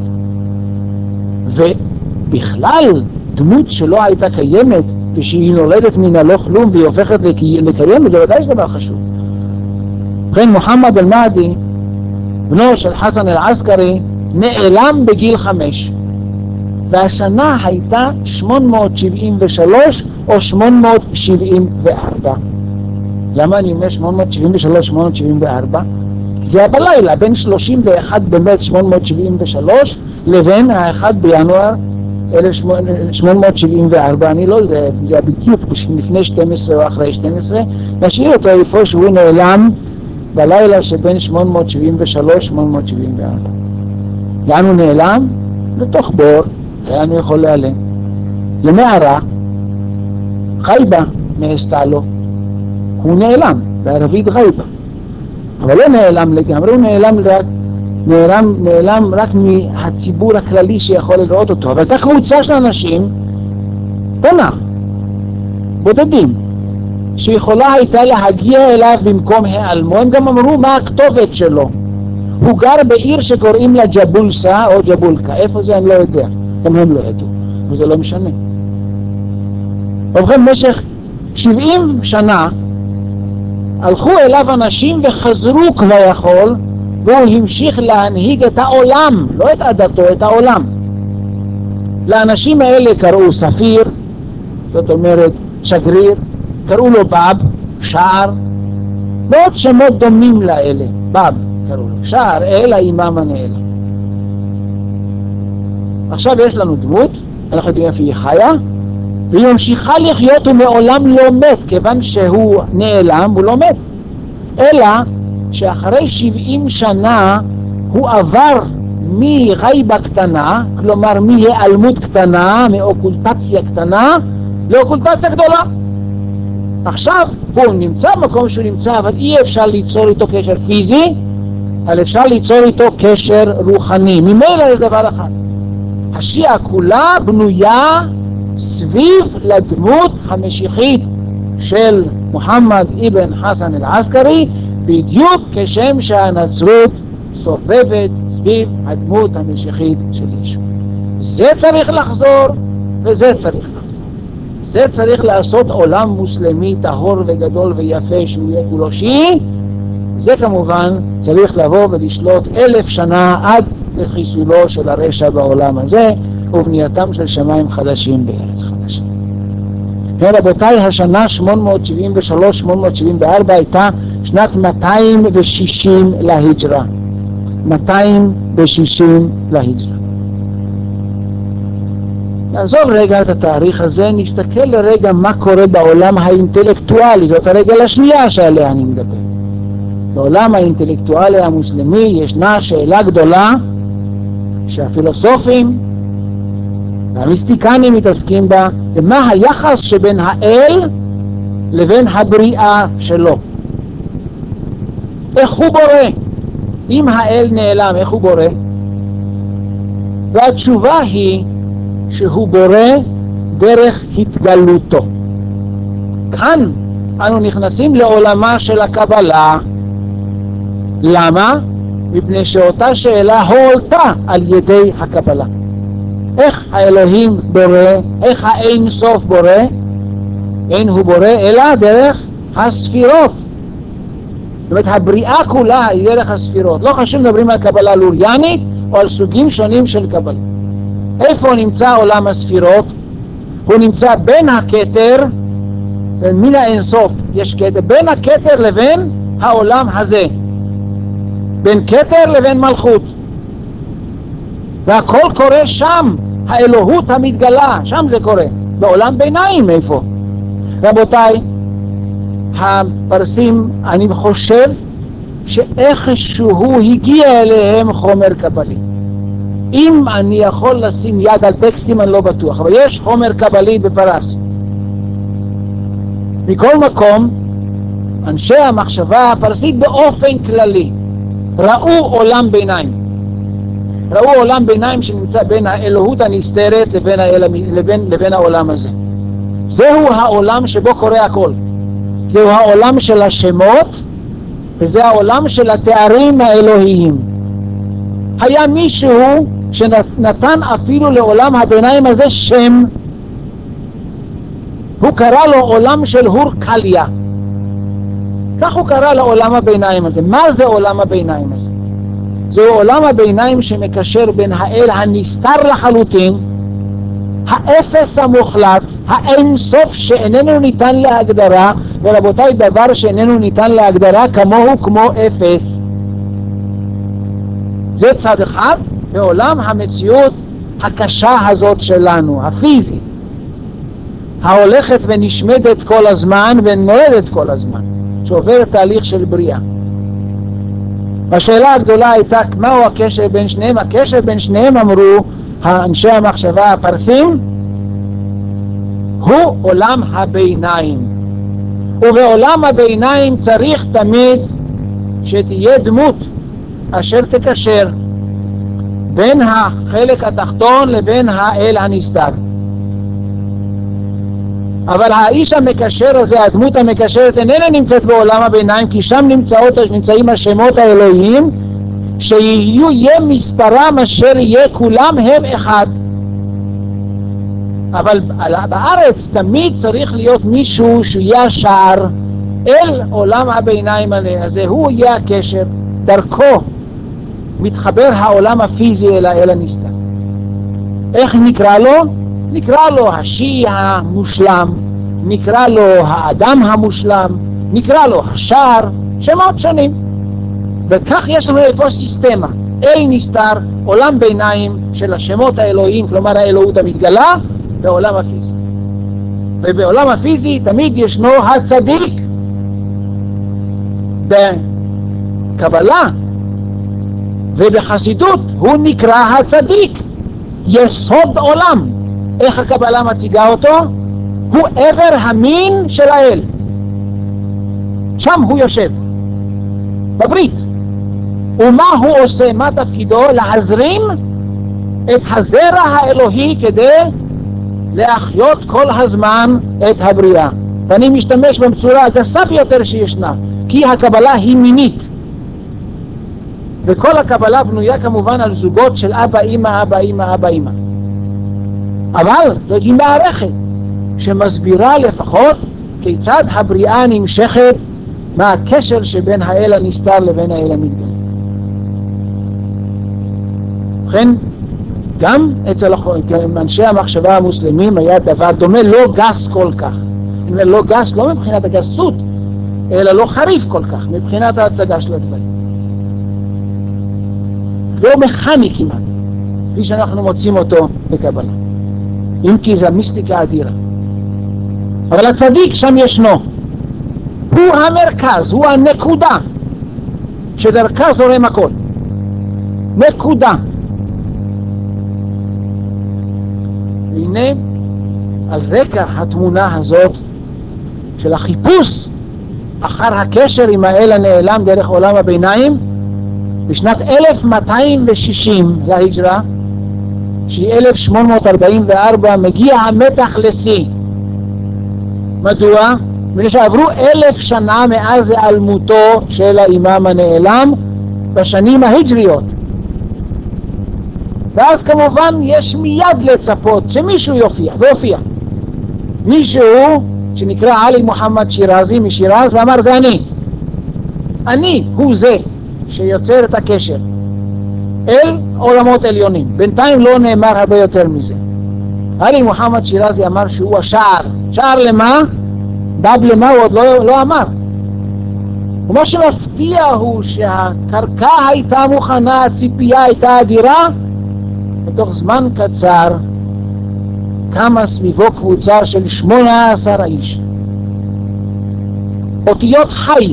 ובכלל, דמות שלא הייתה קיימת, ושהיא נולדת מן הלא כלום והיא הופכת לקיימת, זה ודאי דבר חשוב. ובכן, מוחמד אל-מהדי, בנו של חסן אל-עסקרי, נעלם בגיל 5. והשנה הייתה 873 או 874. למה אני אומר 873, 874? כי זה היה בלילה, בין 31 במרץ 873 לבין ה-1 בינואר 1874. אני לא יודע, זה היה בדיוק לפני 12 או אחרי 12. נשאיר אותו איפה שהוא נעלם בלילה שבין 873 874. לאן הוא נעלם? לתוך בור. לאן הוא יכול להיעלם? למערה. חייבה נעשתה לו. הוא נעלם, בערבית חייבה. אבל לא נעלם לגמרי, הוא נעלם רק מהציבור הכללי שיכול לראות אותו. אבל הייתה קבוצה של אנשים, קטנה, בודדים, שיכולה הייתה להגיע אליו במקום העלמו. הם גם אמרו מה הכתובת שלו. הוא גר בעיר שקוראים לה ג'בולסה או ג'בולקה. איפה זה אני לא יודע. גם הם לא ידעו. וזה לא משנה. ובכן, במשך 70 שנה הלכו אליו אנשים וחזרו כבר יכול, והוא המשיך להנהיג את העולם, לא את עדתו, את העולם. לאנשים האלה קראו ספיר, זאת אומרת שגריר, קראו לו בב, שער, ועוד שמות דומים לאלה. בב קראו לו, שער, אל האימאם הנעלם. עכשיו יש לנו דמות, אנחנו יודעים איפה היא חיה, והיא ממשיכה לחיות ומעולם לא מת, כיוון שהוא נעלם, הוא לא מת. אלא שאחרי 70 שנה הוא עבר מחייבה קטנה, כלומר מהיעלמות קטנה, מאוקולטציה קטנה, לאוקולטציה גדולה. עכשיו הוא נמצא במקום שהוא נמצא, אבל אי אפשר ליצור איתו קשר פיזי, אבל אפשר ליצור איתו קשר רוחני. ממילא יש דבר אחד. השיעה כולה בנויה סביב לדמות המשיחית של מוחמד אבן חסן אל-עסקרי, בדיוק כשם שהנצרות סובבת סביב הדמות המשיחית של ישו. זה צריך לחזור וזה צריך לחזור. זה צריך לעשות עולם מוסלמי טהור וגדול ויפה שהוא יהיה כולו שיעי. זה כמובן צריך לבוא ולשלוט 1000 שנה עד לחיסולו של הרשע בעולם הזה ובנייתם של שמיים חדשים בארץ חדשה. רבותיי, השנה 873-874 הייתה שנת 260 להיג'רה. 260 להיג'רה. נעזוב רגע את התאריך הזה, נסתכל לרגע מה קורה בעולם האינטלקטואלי, זאת הרגל השנייה שעליה אני מדבר. בעולם האינטלקטואלי המוסלמי ישנה שאלה גדולה שהפילוסופים והמיסטיקנים מתעסקים בה, ומה היחס שבין האל לבין הבריאה שלו. איך הוא בורא? אם האל נעלם, איך הוא בורא? והתשובה היא שהוא בורא דרך התגלותו. כאן אנו נכנסים לעולמה של הקבלה. למה? מפני שאותה שאלה הועלתה על ידי הקבלה. איך האלוהים בורא? איך האין סוף בורא? אין הוא בורא אלא דרך הספירות. זאת אומרת, הבריאה כולה היא דרך הספירות. לא חשוב מדברים על קבלה לוריאנית או על סוגים שונים של קבלה. איפה נמצא עולם הספירות? הוא נמצא בין הכתר, מן האינסוף יש כתר, בין הכתר לבין העולם הזה, בין כתר לבין מלכות, והכל קורה שם, האלוהות המתגלה, שם זה קורה. בעולם ביניים איפה? רבותיי, הפרסים, אני חושב שאיכשהו הגיע אליהם חומר קבלי. אם אני יכול לשים יד על טקסטים אני לא בטוח, אבל יש חומר קבלי בפרס. מכל מקום, אנשי המחשבה הפרסית באופן כללי ראו עולם ביניים. ראו עולם ביניים שנמצא בין האלוהות הנסתרת לבין העולם הזה. זהו העולם שבו קורה הכל. זהו העולם של השמות, וזה העולם של התארים האלוהיים. היה מישהו שנתן אפילו לעולם הביניים הזה שם. הוא קרא לו עולם של הור קליה. כך הוא קרא לעולם הביניים הזה. מה זה עולם הביניים הזה? זהו עולם הביניים שמקשר בין האל הנסתר לחלוטין, האפס המוחלט, האין סוף שאיננו ניתן להגדרה, ורבותיי, דבר שאיננו ניתן להגדרה כמוהו כמו אפס. זה צד אחד בעולם המציאות הקשה הזאת שלנו, הפיזית, ההולכת ונשמדת כל הזמן ונולדת כל הזמן, שעוברת תהליך של בריאה. השאלה הגדולה הייתה מהו הקשר בין שניהם. הקשר בין שניהם, אמרו אנשי המחשבה הפרסים, הוא עולם הביניים. ובעולם הביניים צריך תמיד שתהיה דמות אשר תקשר בין החלק התחתון לבין האל הנסתר. אבל האיש המקשר הזה, הדמות המקשרת, איננה נמצאת בעולם הביניים, כי שם נמצאים השמות האלוהיים, שיהיה מספרם אשר יהיה, כולם הם אחד. אבל בארץ תמיד צריך להיות מישהו שיהיה השער אל עולם הביניים הזה, הוא יהיה הקשר, דרכו מתחבר העולם הפיזי אל האל הנסתר. איך נקרא לו? נקרא לו השיעי המושלם, נקרא לו האדם המושלם, נקרא לו השער, שמות שונים. וכך יש לנו איפה סיסטמה, אל נסתר, עולם ביניים של השמות האלוהיים, כלומר האלוהות המתגלה, בעולם הפיזי. ובעולם הפיזי תמיד ישנו הצדיק. בקבלה ובחסידות הוא נקרא הצדיק, יסוד עולם. איך הקבלה מציגה אותו? הוא עבר המין של האל. שם הוא יושב, בברית. ומה הוא עושה? מה תפקידו? להזרים את הזרע האלוהי כדי להחיות כל הזמן את הבריאה. ואני משתמש בצורה הגסה ביותר שישנה, כי הקבלה היא מינית. וכל הקבלה בנויה כמובן על זוגות של אבא, אמא, אבא, אמא, אבא, אמא. אבל זאת היא מערכת שמסבירה לפחות כיצד הבריאה נמשכת, מה הקשר שבין האל הנסתר לבין האל המתגלה. ובכן, גם אצל אנשי המחשבה המוסלמים היה דבר דומה, לא גס כל כך. לא גס, לא מבחינת הגסות, אלא לא חריף כל כך, מבחינת ההצגה של הדברים. לא מכני כמעט, כפי שאנחנו מוצאים אותו בקבלה. אם כי זו מיסטיקה אדירה. אבל הצדיק שם ישנו, הוא המרכז, הוא הנקודה שדרכה זורם הכל. נקודה. והנה על רקע התמונה הזאת של החיפוש אחר הקשר עם האל הנעלם דרך עולם הביניים, בשנת 1260 להיג'רה, שהיא 1844, מגיע המתח לשיא. מדוע? מפני שעברו 1000 שנה מאז היעלמותו של האימאם הנעלם בשנים ההיג'ריות. ואז כמובן יש מיד לצפות שמישהו יופיע, והופיע. מישהו שנקרא עלי מוחמד שירזי משירז, ואמר זה אני הוא זה שיוצר את הקשר אל עולמות עליונים. בינתיים לא נאמר הרבה יותר מזה. עלי מוחמד שירזי אמר שהוא השער. שער למה? בב למה הוא עוד לא אמר. ומה שמפתיע הוא שהקרקע הייתה מוכנה, הציפייה הייתה אדירה, בתוך זמן קצר קמה סביבו קבוצה של 18 איש. אותיות חי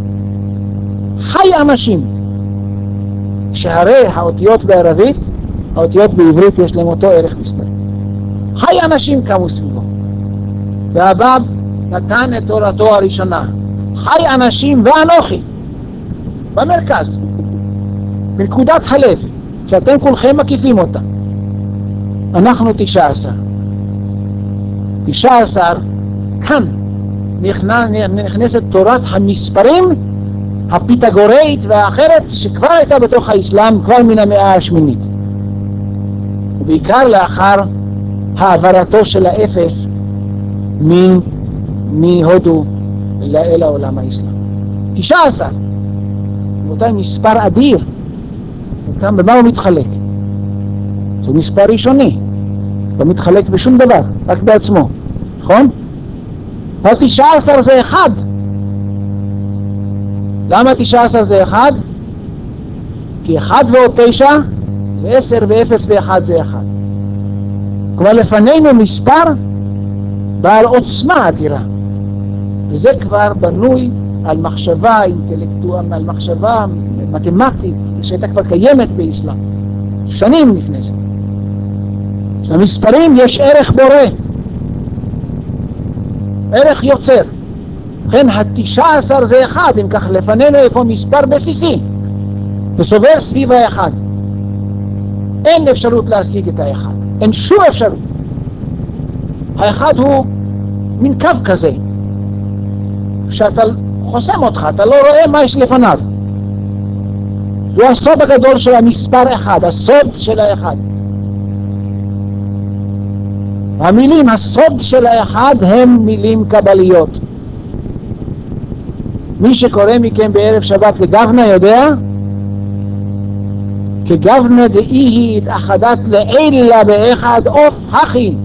אנשים, שהרי האותיות בערבית, האותיות בעברית יש להם אותו ערך מספר. חי אנשים קמו סביבו, והבב נתן את תורתו הראשונה. חי אנשים ואנוכי במרכז, בנקודת הלב שאתם כולכם מקיפים אותה. אנחנו 19 כאן נכנסת תורת המספרים הפיתגורית והאחרת, שכבר הייתה בתוך האסלאם כבר מן המאה השמינית, ובעיקר לאחר העברתו של האפס מהודו אל העולם האסלאם. 19, באותה מספר אדיר. וכאן במה הוא מתחלק? זה מספר ראשוני, לא מתחלק בשום דבר, רק בעצמו, נכון? ה-19 זה 1. למה 19 זה 1? כי 1 ועוד 9 זה 10, ו0 ו1 זה 1. כלומר לפנינו מספר בעל עוצמה אדירה, וזה כבר בנוי על מחשבה אינטלקטואלית, על מחשבה מתמטית שהייתה כבר קיימת באסלאם שנים לפני זה. למספרים יש ערך בורא, ערך יוצר. לכן ה-19 זה 1, אם כך לפנינו איפה מספר בסיסי וסובר סביב ה-1. אין אפשרות להשיג את ה-1, אין שום אפשרות. ה-1 הוא מין קו כזה שאתה חוסם אותך, אתה לא רואה מה יש לפניו. הוא הסוד הגדול של המספר 1, הסוד של ה-1. המילים הסוד של ה-1 הם מילים קבליות. מי שקורא מכם בערב שבת לגבנה יודע, כגבנה דאי היא התאחדת לעילה באחד אוף הכי.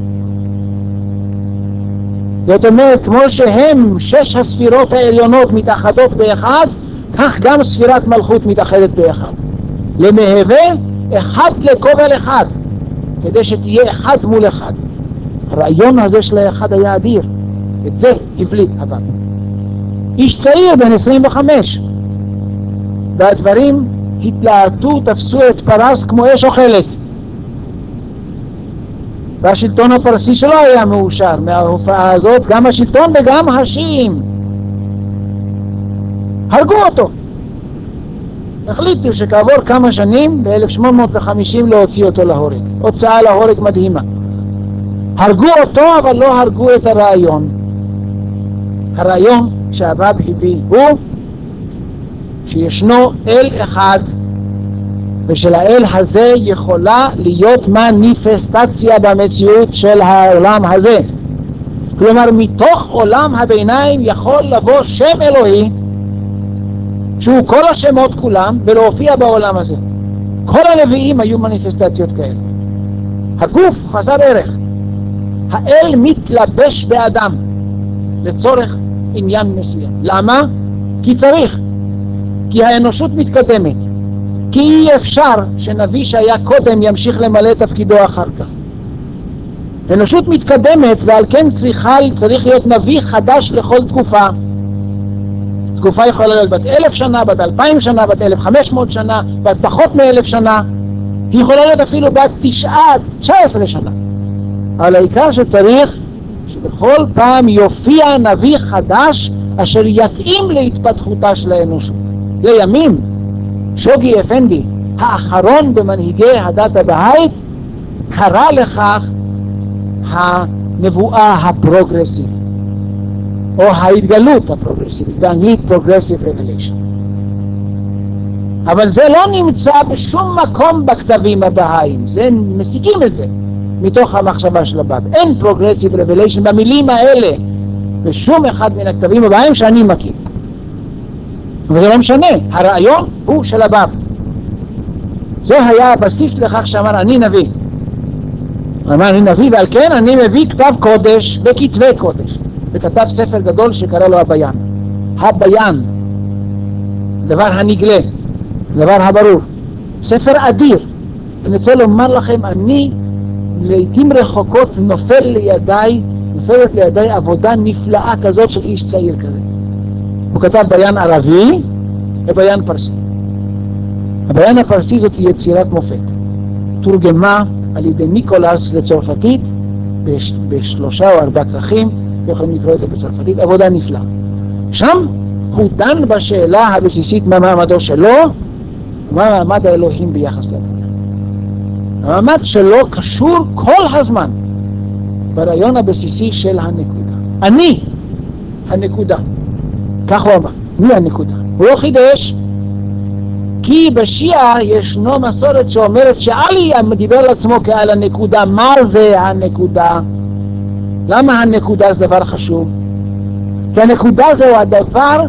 זאת אומרת, כמו שהם 6 הספירות העליונות מתאחדות באחד, כך גם ספירת מלכות מתאחדת באחד. למהווה 1 לקובל 1, כדי שתהיה 1 מול 1. הרעיון הזה של ה-1 היה אדיר. את זה הבליט הבא. איש צעיר בן 25, והדברים התלהטו, תפסו את פרס כמו אש אוכלת, והשלטון הפרסי שלו היה מאושר מההופעה הזאת. גם השלטון וגם השיעים הרגו אותו. החליטו שכעבור כמה שנים ב-1850 להוציא אותו להורג. הוצאה להורג מדהימה. הרגו אותו, אבל לא הרגו את הרעיון. הרעיון שהרב הביא הוא שישנו אל אחד, ושלאל הזה יכולה להיות מניפסטציה במציאות של העולם הזה. כלומר, מתוך עולם הביניים יכול לבוא שם אלוהי שהוא כל השמות כולם ולהופיע בעולם הזה. כל הנביאים היו מניפסטציות כאלה. הגוף חסר ערך, האל מתלבש באדם לצורך עניין מסוים. למה? כי צריך, כי האנושות מתקדמת, כי אי אפשר שנביא שהיה קודם ימשיך למלא תפקידו אחר כך. אנושות מתקדמת, ועל כן צריך להיות נביא חדש לכל תקופה. תקופה יכולה להיות בת 1,000 שנה, בת 2,000 שנה, בת 1,500 שנה, בת פחות מ1,000 שנה. היא יכולה להיות אפילו בת 19 שנה. אבל העיקר שצריך שבכל פעם יופיע נביא חדש אשר יתאים להתפתחותה של האנושות. לימים שוגי אפנדי, האחרון במנהיגי הדת הבאית, קרא לכך הנבואה הפרוגרסיבית, או ההתגלות הפרוגרסיבית, באנגלית Progressive Revelation. אבל זה לא נמצא בשום מקום בכתבים הבאיים, זה מסיקים את זה מתוך המחשבה של הבאב. אין Progressive Revelation במילים האלה בשום אחד מן הכתבים הבאיים שאני מכיר. אבל זה לא משנה, הרעיון הוא של הבאב. זה היה הבסיס לכך שאמר אני נביא. אמר אני נביא, ועל כן אני מביא כתב קודש וכתבי קודש. וכתב ספר גדול שקרא לו הביין. הביין, דבר הנגלה, דבר הברור. ספר אדיר. אני רוצה לומר לכם, אני לעתים רחוקות נופלת לידי עבודה נפלאה כזאת של איש צעיר כזה. הוא כתב ביין ערבי וביין פרסי. הביין הפרסי זאת יצירת מופת. תורגמה על ידי ניקולס לצרפתית בשלושה או 4 כרכים, יכולים לקרוא את זה בצרפתית, עבודה נפלאה. שם הוא דן בשאלה הבסיסית מה מעמדו שלו ומה מעמד האלוהים ביחס לדבר. המעמד שלו קשור כל הזמן ברעיון הבסיסי של הנקודה. אני הנקודה. כך הוא אמר, מי הנקודה? הוא לא חידש, כי בשיעה ישנו מסורת שאומרת שעלי דיבר על עצמו כעל הנקודה. מה זה הנקודה? למה הנקודה זה דבר חשוב? כי הנקודה זהו הדבר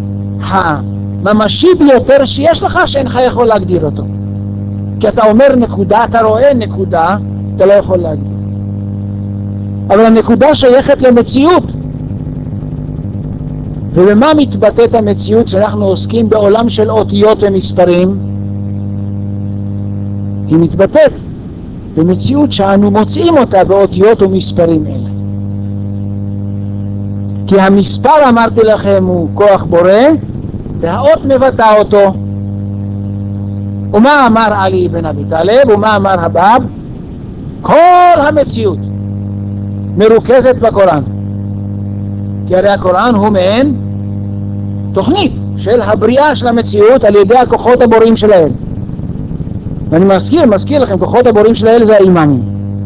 הממשי ביותר שיש לך, שאינך יכול להגדיר אותו. כי אתה אומר נקודה, אתה רואה נקודה, אתה לא יכול להגדיר. אבל הנקודה שייכת למציאות. ובמה מתבטאת המציאות שאנחנו עוסקים בעולם של אותיות ומספרים? היא מתבטאת במציאות שאנו מוצאים אותה באותיות ומספרים אלה. כי המספר, אמרתי לכם, הוא כוח בורא, והאות מבטא אותו. ומה אמר עלי בן אבי טלב, ומה אמר הבאב? כל המציאות מרוכזת בקוראן. כי הרי הקוראן הוא מעין תוכנית של הבריאה של המציאות על ידי הכוחות הבוראים של האל. ואני מזכיר לכם, כוחות הבוראים של האל זה האימאמים.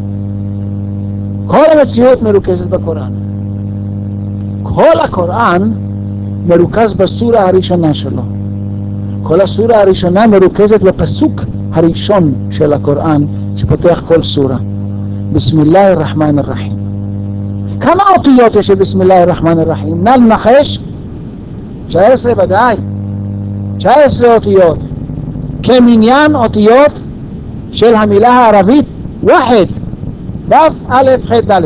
כל המציאות מרוכזת בקוראן. כל הקוראן מרוכז בסורה הראשונה שלו. כל הסורה הראשונה מרוכזת בפסוק הראשון של הקוראן שפותח כל סורה. בסמילה הרחמן הרחים. כמה אותיות יש בסמילה הרחמן הרחים? נא לנחש? 19 ודאי. 19 אותיות. כמניין אותיות של המילה הערבית ואחד. דף א' ח' ד'.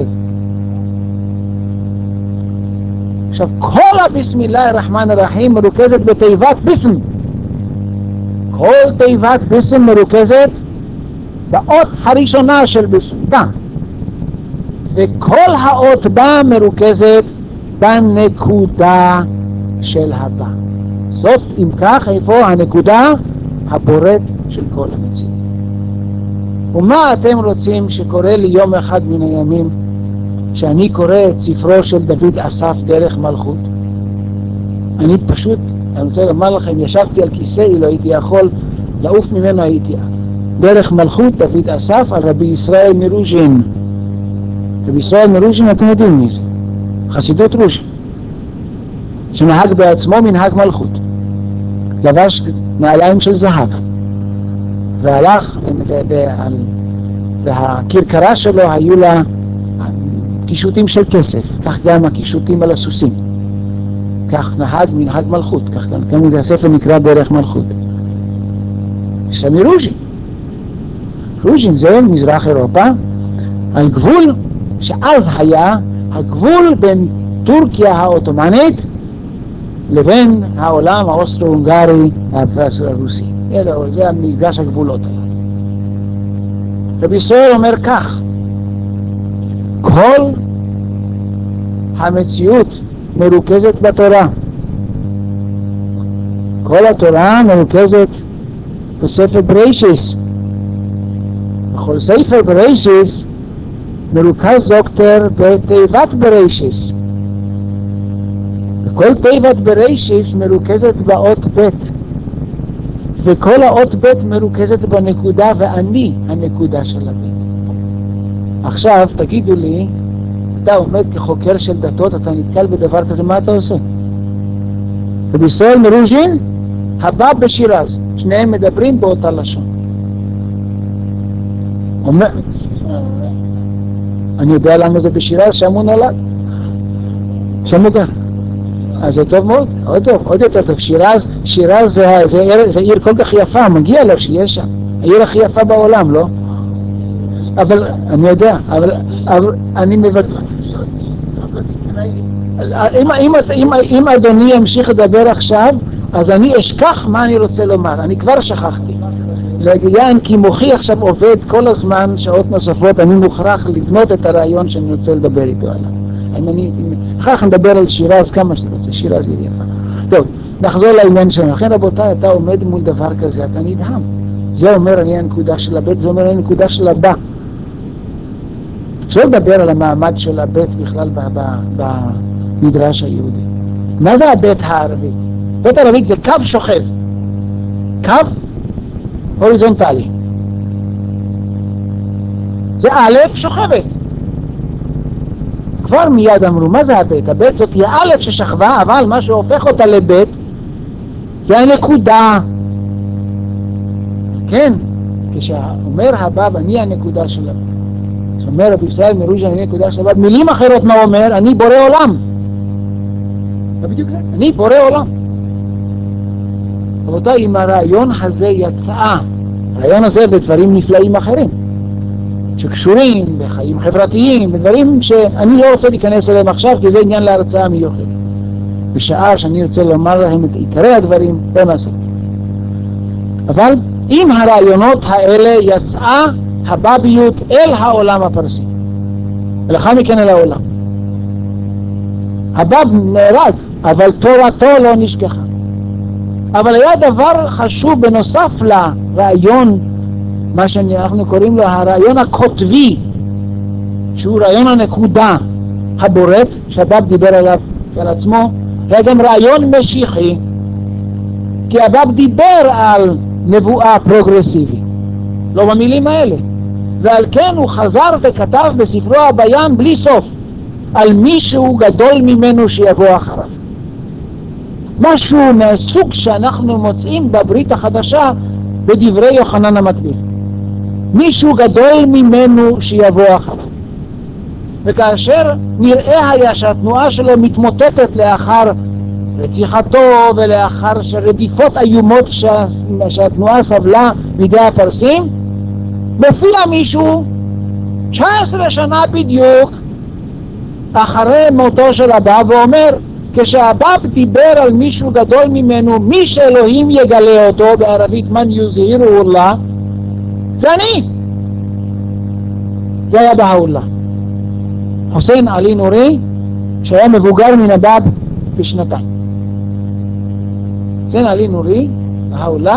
עכשיו כל הבסמילה הרחמן הרחים מרוכזת בתיבת ביסם. כל תיבת ביסם מרוכזת באות הראשונה של ביסם, בה. וכל האות בה מרוכזת בנקודה של הבא. זאת אם כך איפה הנקודה הבוראת של כל המציאות. ומה אתם רוצים שקורה לי יום אחד מן הימים שאני קורא את ספרו של דוד אסף דרך מלכות? אני רוצה לומר לכם, ישבתי על כיסאי, לא הייתי יכול לעוף ממנו, הייתי דרך מלכות דוד אסף על רבי ישראל מרוז'ין. רבי ישראל מרוז'ין, אתם יודעים מי זה? חסידות רוז'ין, שנהג בעצמו מנהג מלכות, לבש נעליים של זהב והלך, והכרכרה שלו היו לה קישוטים של כסף, כך גם הקישוטים על הסוסים. כך נהג מנהג מלכות, כך גם זה הספר נקרא דרך מלכות. סמי רוז'ין. רוז'ין זה מזרח אירופה, על גבול שאז היה הגבול בין טורקיה העות'מאנית לבין העולם האוסטרו-הונגרי והרוסי. זה המפגש הגבולות. רבי ישראל אומר כך, כל המציאות מרוכזת בתורה. כל התורה מרוכזת בספר בראשיס. בכל ספר בראשיס מרוכז דוקטור בתיבת בראשיס. וכל תיבת בראשיס מרוכזת באות ב', וכל האות ב' מרוכזת בנקודה, ואני הנקודה של הב'. עכשיו תגידו לי, אתה עומד כחוקר של דתות, אתה נתקל בדבר כזה, מה אתה עושה? ובישראל מרוז'ין, הבא בשירז, שניהם מדברים באותה לשון. אני יודע למה זה בשירז, שם הוא נולד, שם הוא גר. אז זה טוב מאוד, עוד טוב, עוד יותר טוב. שירז זה עיר כל כך יפה, מגיע לו שיש שם, העיר הכי יפה בעולם, לא? אבל אני יודע, אבל אני מבקש, אם אדוני ימשיך לדבר עכשיו, אז אני אשכח מה אני רוצה לומר. אני כבר שכחתי. לעניין כי מוחי עכשיו עובד כל הזמן שעות נוספות, אני מוכרח לבנות את הרעיון שאני רוצה לדבר איתו עליו. אחר כך נדבר על שירז כמה שאתה רוצה, שירז היא יפה. טוב, נחזור לעניין שלנו. לכן רבותיי, אתה עומד מול דבר כזה, אתה נדהם. זה אומר אני הנקודה של הבית, זה אומר אני הנקודה של הבא. שלא לדבר על המעמד של הבית בכלל במדרש היהודי. מה זה הבית הערבי? בית הערבית זה קו שוכב, קו הוריזונטלי. זה א' שוכבת. כבר מיד אמרו, מה זה הבית? הבית זאת היא א' ששכבה, אבל מה שהופך אותה לבית זה הנקודה. כן, כשאומר הבב אני הנקודה של הבית, שאומר רבי ישראל מרוז'ין אני הנקודה של הבית, מילים אחרות מה אומר? אני בורא עולם. זה בדיוק זה, אני בורא עולם. רבותיי, אם הרעיון הזה יצא, הרעיון הזה בדברים נפלאים אחרים שקשורים בחיים חברתיים, בדברים שאני לא רוצה להיכנס אליהם עכשיו כי זה עניין להרצאה מיוחדת. בשעה שאני רוצה לומר להם את עיקרי הדברים, לא נעשה. אבל אם הרעיונות האלה יצאה הבביות אל העולם הפרסי, ולאחר מכן אל העולם, הבב נהרג, אבל תורתו לא נשכחה. אבל היה דבר חשוב בנוסף לרעיון, מה שאנחנו קוראים לו הרעיון הכותבי, שהוא רעיון הנקודה הבורט שהבב דיבר עליו על עצמו. היה גם רעיון משיחי, כי הבב דיבר על נבואה פרוגרסיבית, לא במילים האלה, ועל כן הוא חזר וכתב בספרו הביין בלי סוף על מישהו גדול ממנו שיבוא אחריו. משהו מהסוג שאנחנו מוצאים בברית החדשה בדברי יוחנן המטביל, מישהו גדול ממנו שיבוא אחריו. וכאשר נראה היה שהתנועה שלו מתמוטטת לאחר רציחתו ולאחר שרדיפות איומות שהתנועה סבלה מידי הפרסים, מופיע מישהו 19 שנה בדיוק אחרי מותו של הבב ואומר, כשהבב דיבר על מישהו גדול ממנו, מי שאלוהים יגלה אותו, בערבית מן יוזהירו אללה, זה אני. זה היה בהאולה. חוסיין עלי נורי, שהיה מבוגר מן הבב בשנתיים. חוסיין עלי נורי, בהאולה,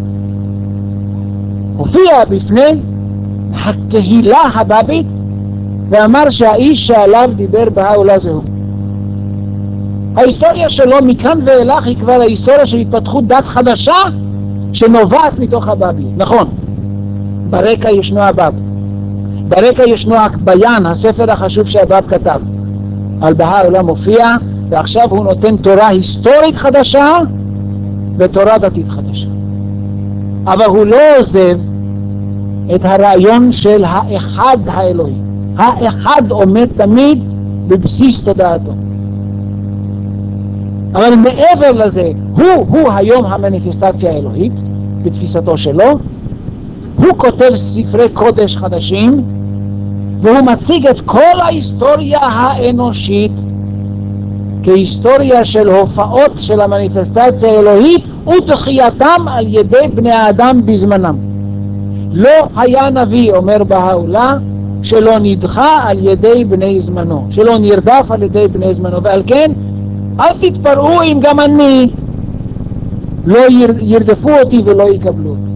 הופיע בפני הקהילה הבבית ואמר שהאיש שעליו דיבר בהאולה זהו. ההיסטוריה שלו מכאן ואילך היא כבר ההיסטוריה של התפתחות דת חדשה שנובעת מתוך הבביות. נכון, ברקע ישנו הבב, ברקע ישנו ביין, הספר החשוב שהבב כתב על בהאולה מופיע, ועכשיו הוא נותן תורה היסטורית חדשה ותורה דתית חדשה. אבל הוא לא עוזב את הרעיון של האחד האלוהי. האחד עומד תמיד בבסיס תודעתו. אבל מעבר לזה, הוא היום המניפסטציה האלוהית בתפיסתו שלו. הוא כותב ספרי קודש חדשים, והוא מציג את כל ההיסטוריה האנושית כהיסטוריה של הופעות של המניפסטציה האלוהית ותחייתם על ידי בני האדם בזמנם. לא היה נביא, אומר בהאולה, שלא נדחה על ידי בני זמנו, שלא נרדף על ידי בני זמנו, ועל כן אל תתפרעו אם גם אני לא ירדפו אותי ולא יקבלו אותי.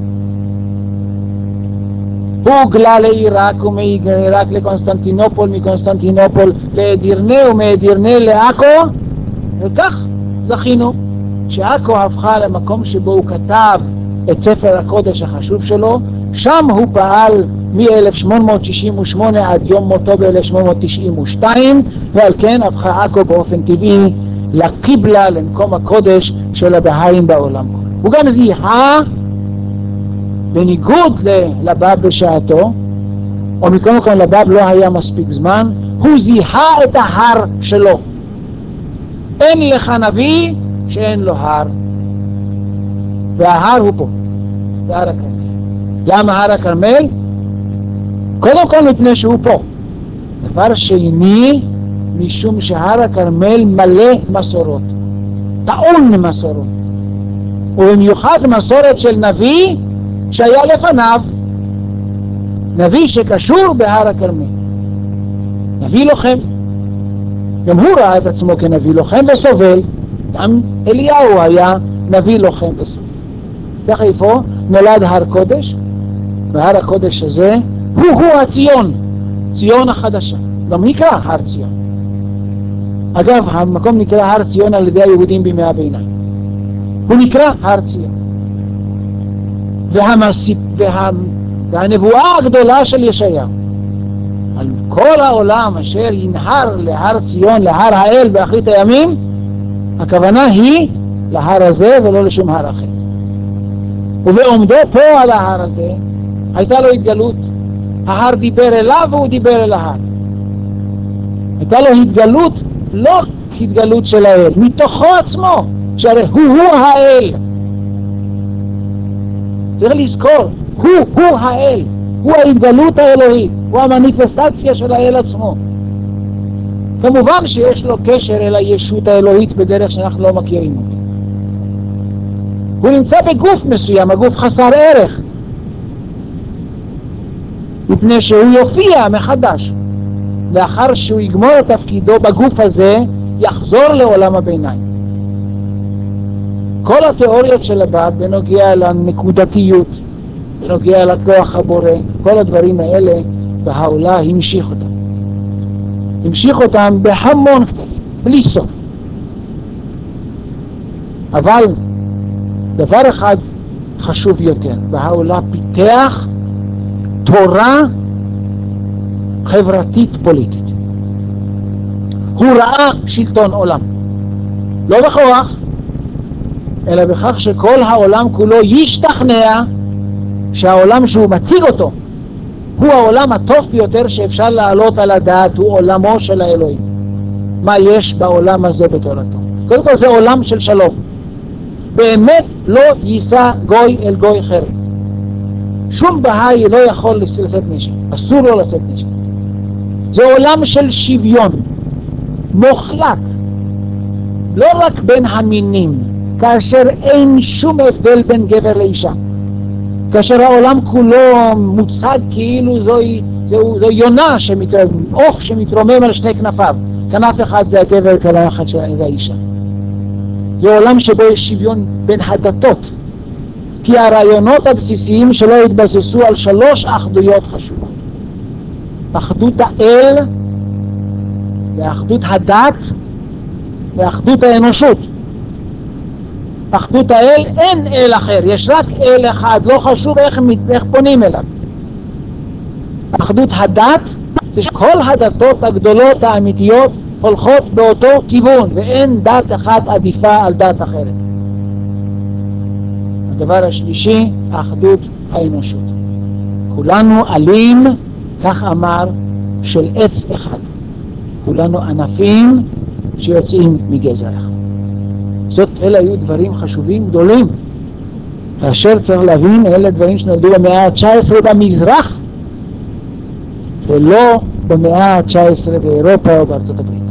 הוא גלה לעיראק ומעיראק לקונסטנטינופול, מקונסטנטינופול לאדירנה ומאדירנה לעכו, וכך זכינו שעכו הפכה למקום שבו הוא כתב את ספר הקודש החשוב שלו. שם הוא פעל מ-1868 עד יום מותו ב-1892, ועל כן הפכה עכו באופן טבעי לקיבלה, למקום הקודש של הבהאים בעולם. הוא גם זיהה, בניגוד לבב בשעתו, או מכל מקום לבב לא היה מספיק זמן, הוא זיהה את ההר שלו. אין לך נביא שאין לו הר, וההר הוא פה, בהר הכרמל. למה הר הכרמל? קודם כל מפני שהוא פה. דבר שני, משום שהר הכרמל מלא מסורות, טעון מסורות, ובמיוחד מסורת של נביא שהיה לפניו, נביא שקשור בהר הכרמל, נביא לוחם. גם הוא ראה את עצמו כנביא לוחם וסובל, גם אליהו היה נביא לוחם וסובל. כך איפה נולד הר קודש, והר הקודש הזה הוא הציון, ציון החדשה, גם נקרא הר ציון. אגב, המקום נקרא הר ציון על ידי היהודים בימי הביניים, הוא נקרא הר ציון. והנבואה הגדולה של ישעיהו על כל העולם אשר ינהר להר ציון, להר האל באחרית הימים, הכוונה היא להר הזה ולא לשום הר אחר. ובעומדו פה על ההר הזה הייתה לו התגלות. ההר דיבר אליו והוא דיבר אל ההר. הייתה לו התגלות, לא התגלות של האל, מתוכו עצמו, שהרי הוא האל. צריך לזכור, הוא האל, הוא ההתגלות האלוהית, הוא המניפסטציה של האל עצמו. כמובן שיש לו קשר אל הישות האלוהית בדרך שאנחנו לא מכירים אותו. הוא נמצא בגוף מסוים, הגוף חסר ערך, מפני שהוא יופיע מחדש. לאחר שהוא יגמור את תפקידו בגוף הזה, יחזור לעולם הביניים. כל התיאוריות של הבא בנוגע לנקודתיות, בנוגע לכוח הבורא, כל הדברים האלה, בהעולה המשיך אותם. המשיך אותם בהמון כתבים, בלי סוף. אבל דבר אחד חשוב יותר, בהעולה פיתח תורה חברתית פוליטית. הוא ראה שלטון עולם, לא בכוח, אלא בכך שכל העולם כולו ישתכנע שהעולם שהוא מציג אותו הוא העולם הטוב ביותר שאפשר להעלות על הדעת, הוא עולמו של האלוהים. מה יש בעולם הזה בתורתו? קודם כל זה עולם של שלום. באמת לא יישא גוי אל גוי חרב. שום בהאי לא יכול לשאת נשק, אסור לו לשאת נשק. זה עולם של שוויון מוחלט, לא רק בין המינים, כאשר אין שום הבדל בין גבר לאישה, כאשר העולם כולו מוצג כאילו זוהי יונה, עוף שמתרומם על שני כנפיו, כנף אחד זה הגבר, כנף אחד זה האישה. זה עולם שבו יש שוויון בין הדתות, כי הרעיונות הבסיסיים שלו התבססו על 3 אחדויות חשובות: אחדות האל, ואחדות הדת, ואחדות האנושות. אחדות האל, אין אל אחר, יש רק אל אחד, לא חשוב איך פונים אליו. אחדות הדת, זה שכל הדתות הגדולות האמיתיות הולכות באותו כיוון, ואין דת אחת עדיפה על דת אחרת. הדבר השלישי, אחדות האנושות. כולנו עלים, כך אמר, של עץ אחד. כולנו ענפים שיוצאים מגזע אחד. אלה היו דברים חשובים גדולים, כאשר צריך להבין, אלה דברים שנולדו במאה ה-19 במזרח, ולא במאה ה-19 באירופה או בארצות הברית.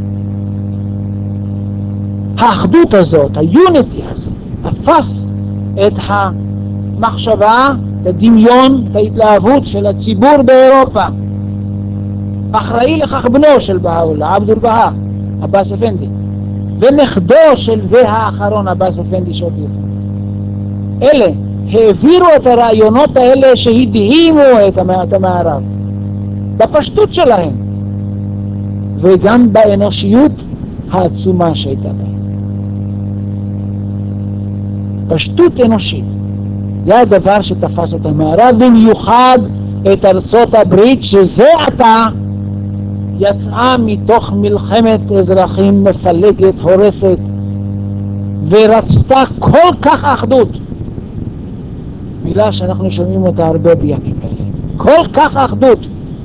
האחדות הזאת, היוניטי הזה, תפס את המחשבה, את הדמיון, את ההתלהבות של הציבור באירופה. אחראי לכך בנו של בהאולlah, עבדול בהא, עבאס אפנדי, ונכדו של זה האחרון, עבאס אפנדי שוטי אפנדי. אלה העבירו את הרעיונות האלה שהדהימו את המערב בפשטות שלהם וגם באנושיות העצומה שהייתה בהם. פשטות אנושית, זה הדבר שתפס את המערב, במיוחד את ארצות הברית שזה עתה יצאה מתוך מלחמת אזרחים מפלגת, הורסת, ורצתה כל כך אחדות, מילה שאנחנו שומעים אותה הרבה בימים אלה, כל כך אחדות.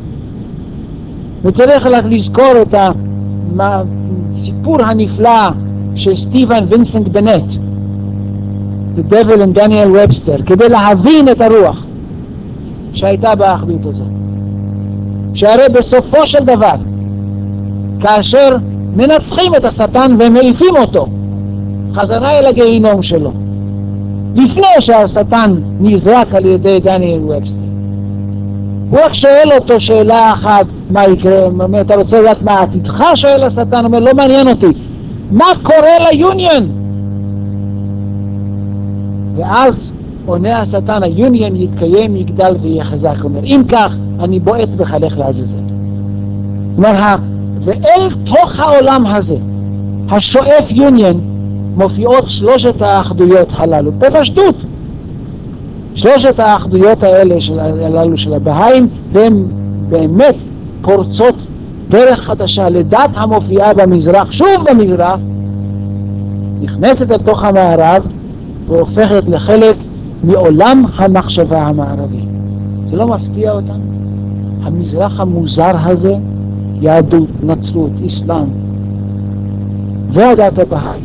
וצריך רק לזכור את הסיפור הנפלא של סטיבן וינסנט בנט, The Devil and Daniel Webster, כדי להבין את הרוח שהייתה באחדות הזאת. שהרי בסופו של דבר, כאשר מנצחים את השטן ומעיפים אותו חזרה אל הגיהינום שלו, לפני שהשטן נזרק על ידי דניאל ובסטר, הוא רק שואל אותו שאלה אחת, מה יקרה? אתה רוצה לדעת מה עתידך? שואל השטן, אומר, לא מעניין אותי, מה קורה ליוניון? ואז עונה השטן, היוניון יתקיים, יגדל ויהיה חזק. אומר, אם כך, אני בועט בך, לך לעזאזל. אומר, ואל תוך העולם הזה, השואף יוניון, מופיעות שלושת האחדויות הללו, בפשטות. שלושת האחדויות האלה הללו של הבהאים, והן באמת פורצות דרך חדשה לדת המופיעה במזרח, שוב במזרח, נכנסת אל תוך המערב, והופכת לחלק מעולם המחשבה המערבי. זה לא מפתיע אותם? המזרח המוזר הזה, יהדות, נצרות, אסלאם, והדת הבהאי.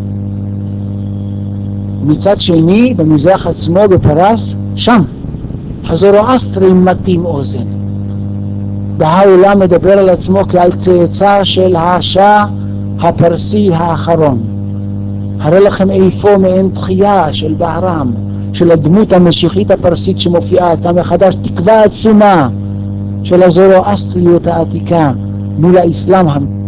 מצד שני, במזרח עצמו, בפרס, שם, הזורואסטרים מטים אוזן. בהאולlah מדבר על עצמו כעל צאצא של השאה הפרסי האחרון. הרי לכם איפה מעין תחייה של בהרם, של הדמות המשיחית הפרסית שמופיעה עתה מחדש, תקווה עצומה של הזורואסטריות העתיקה מול האסלאם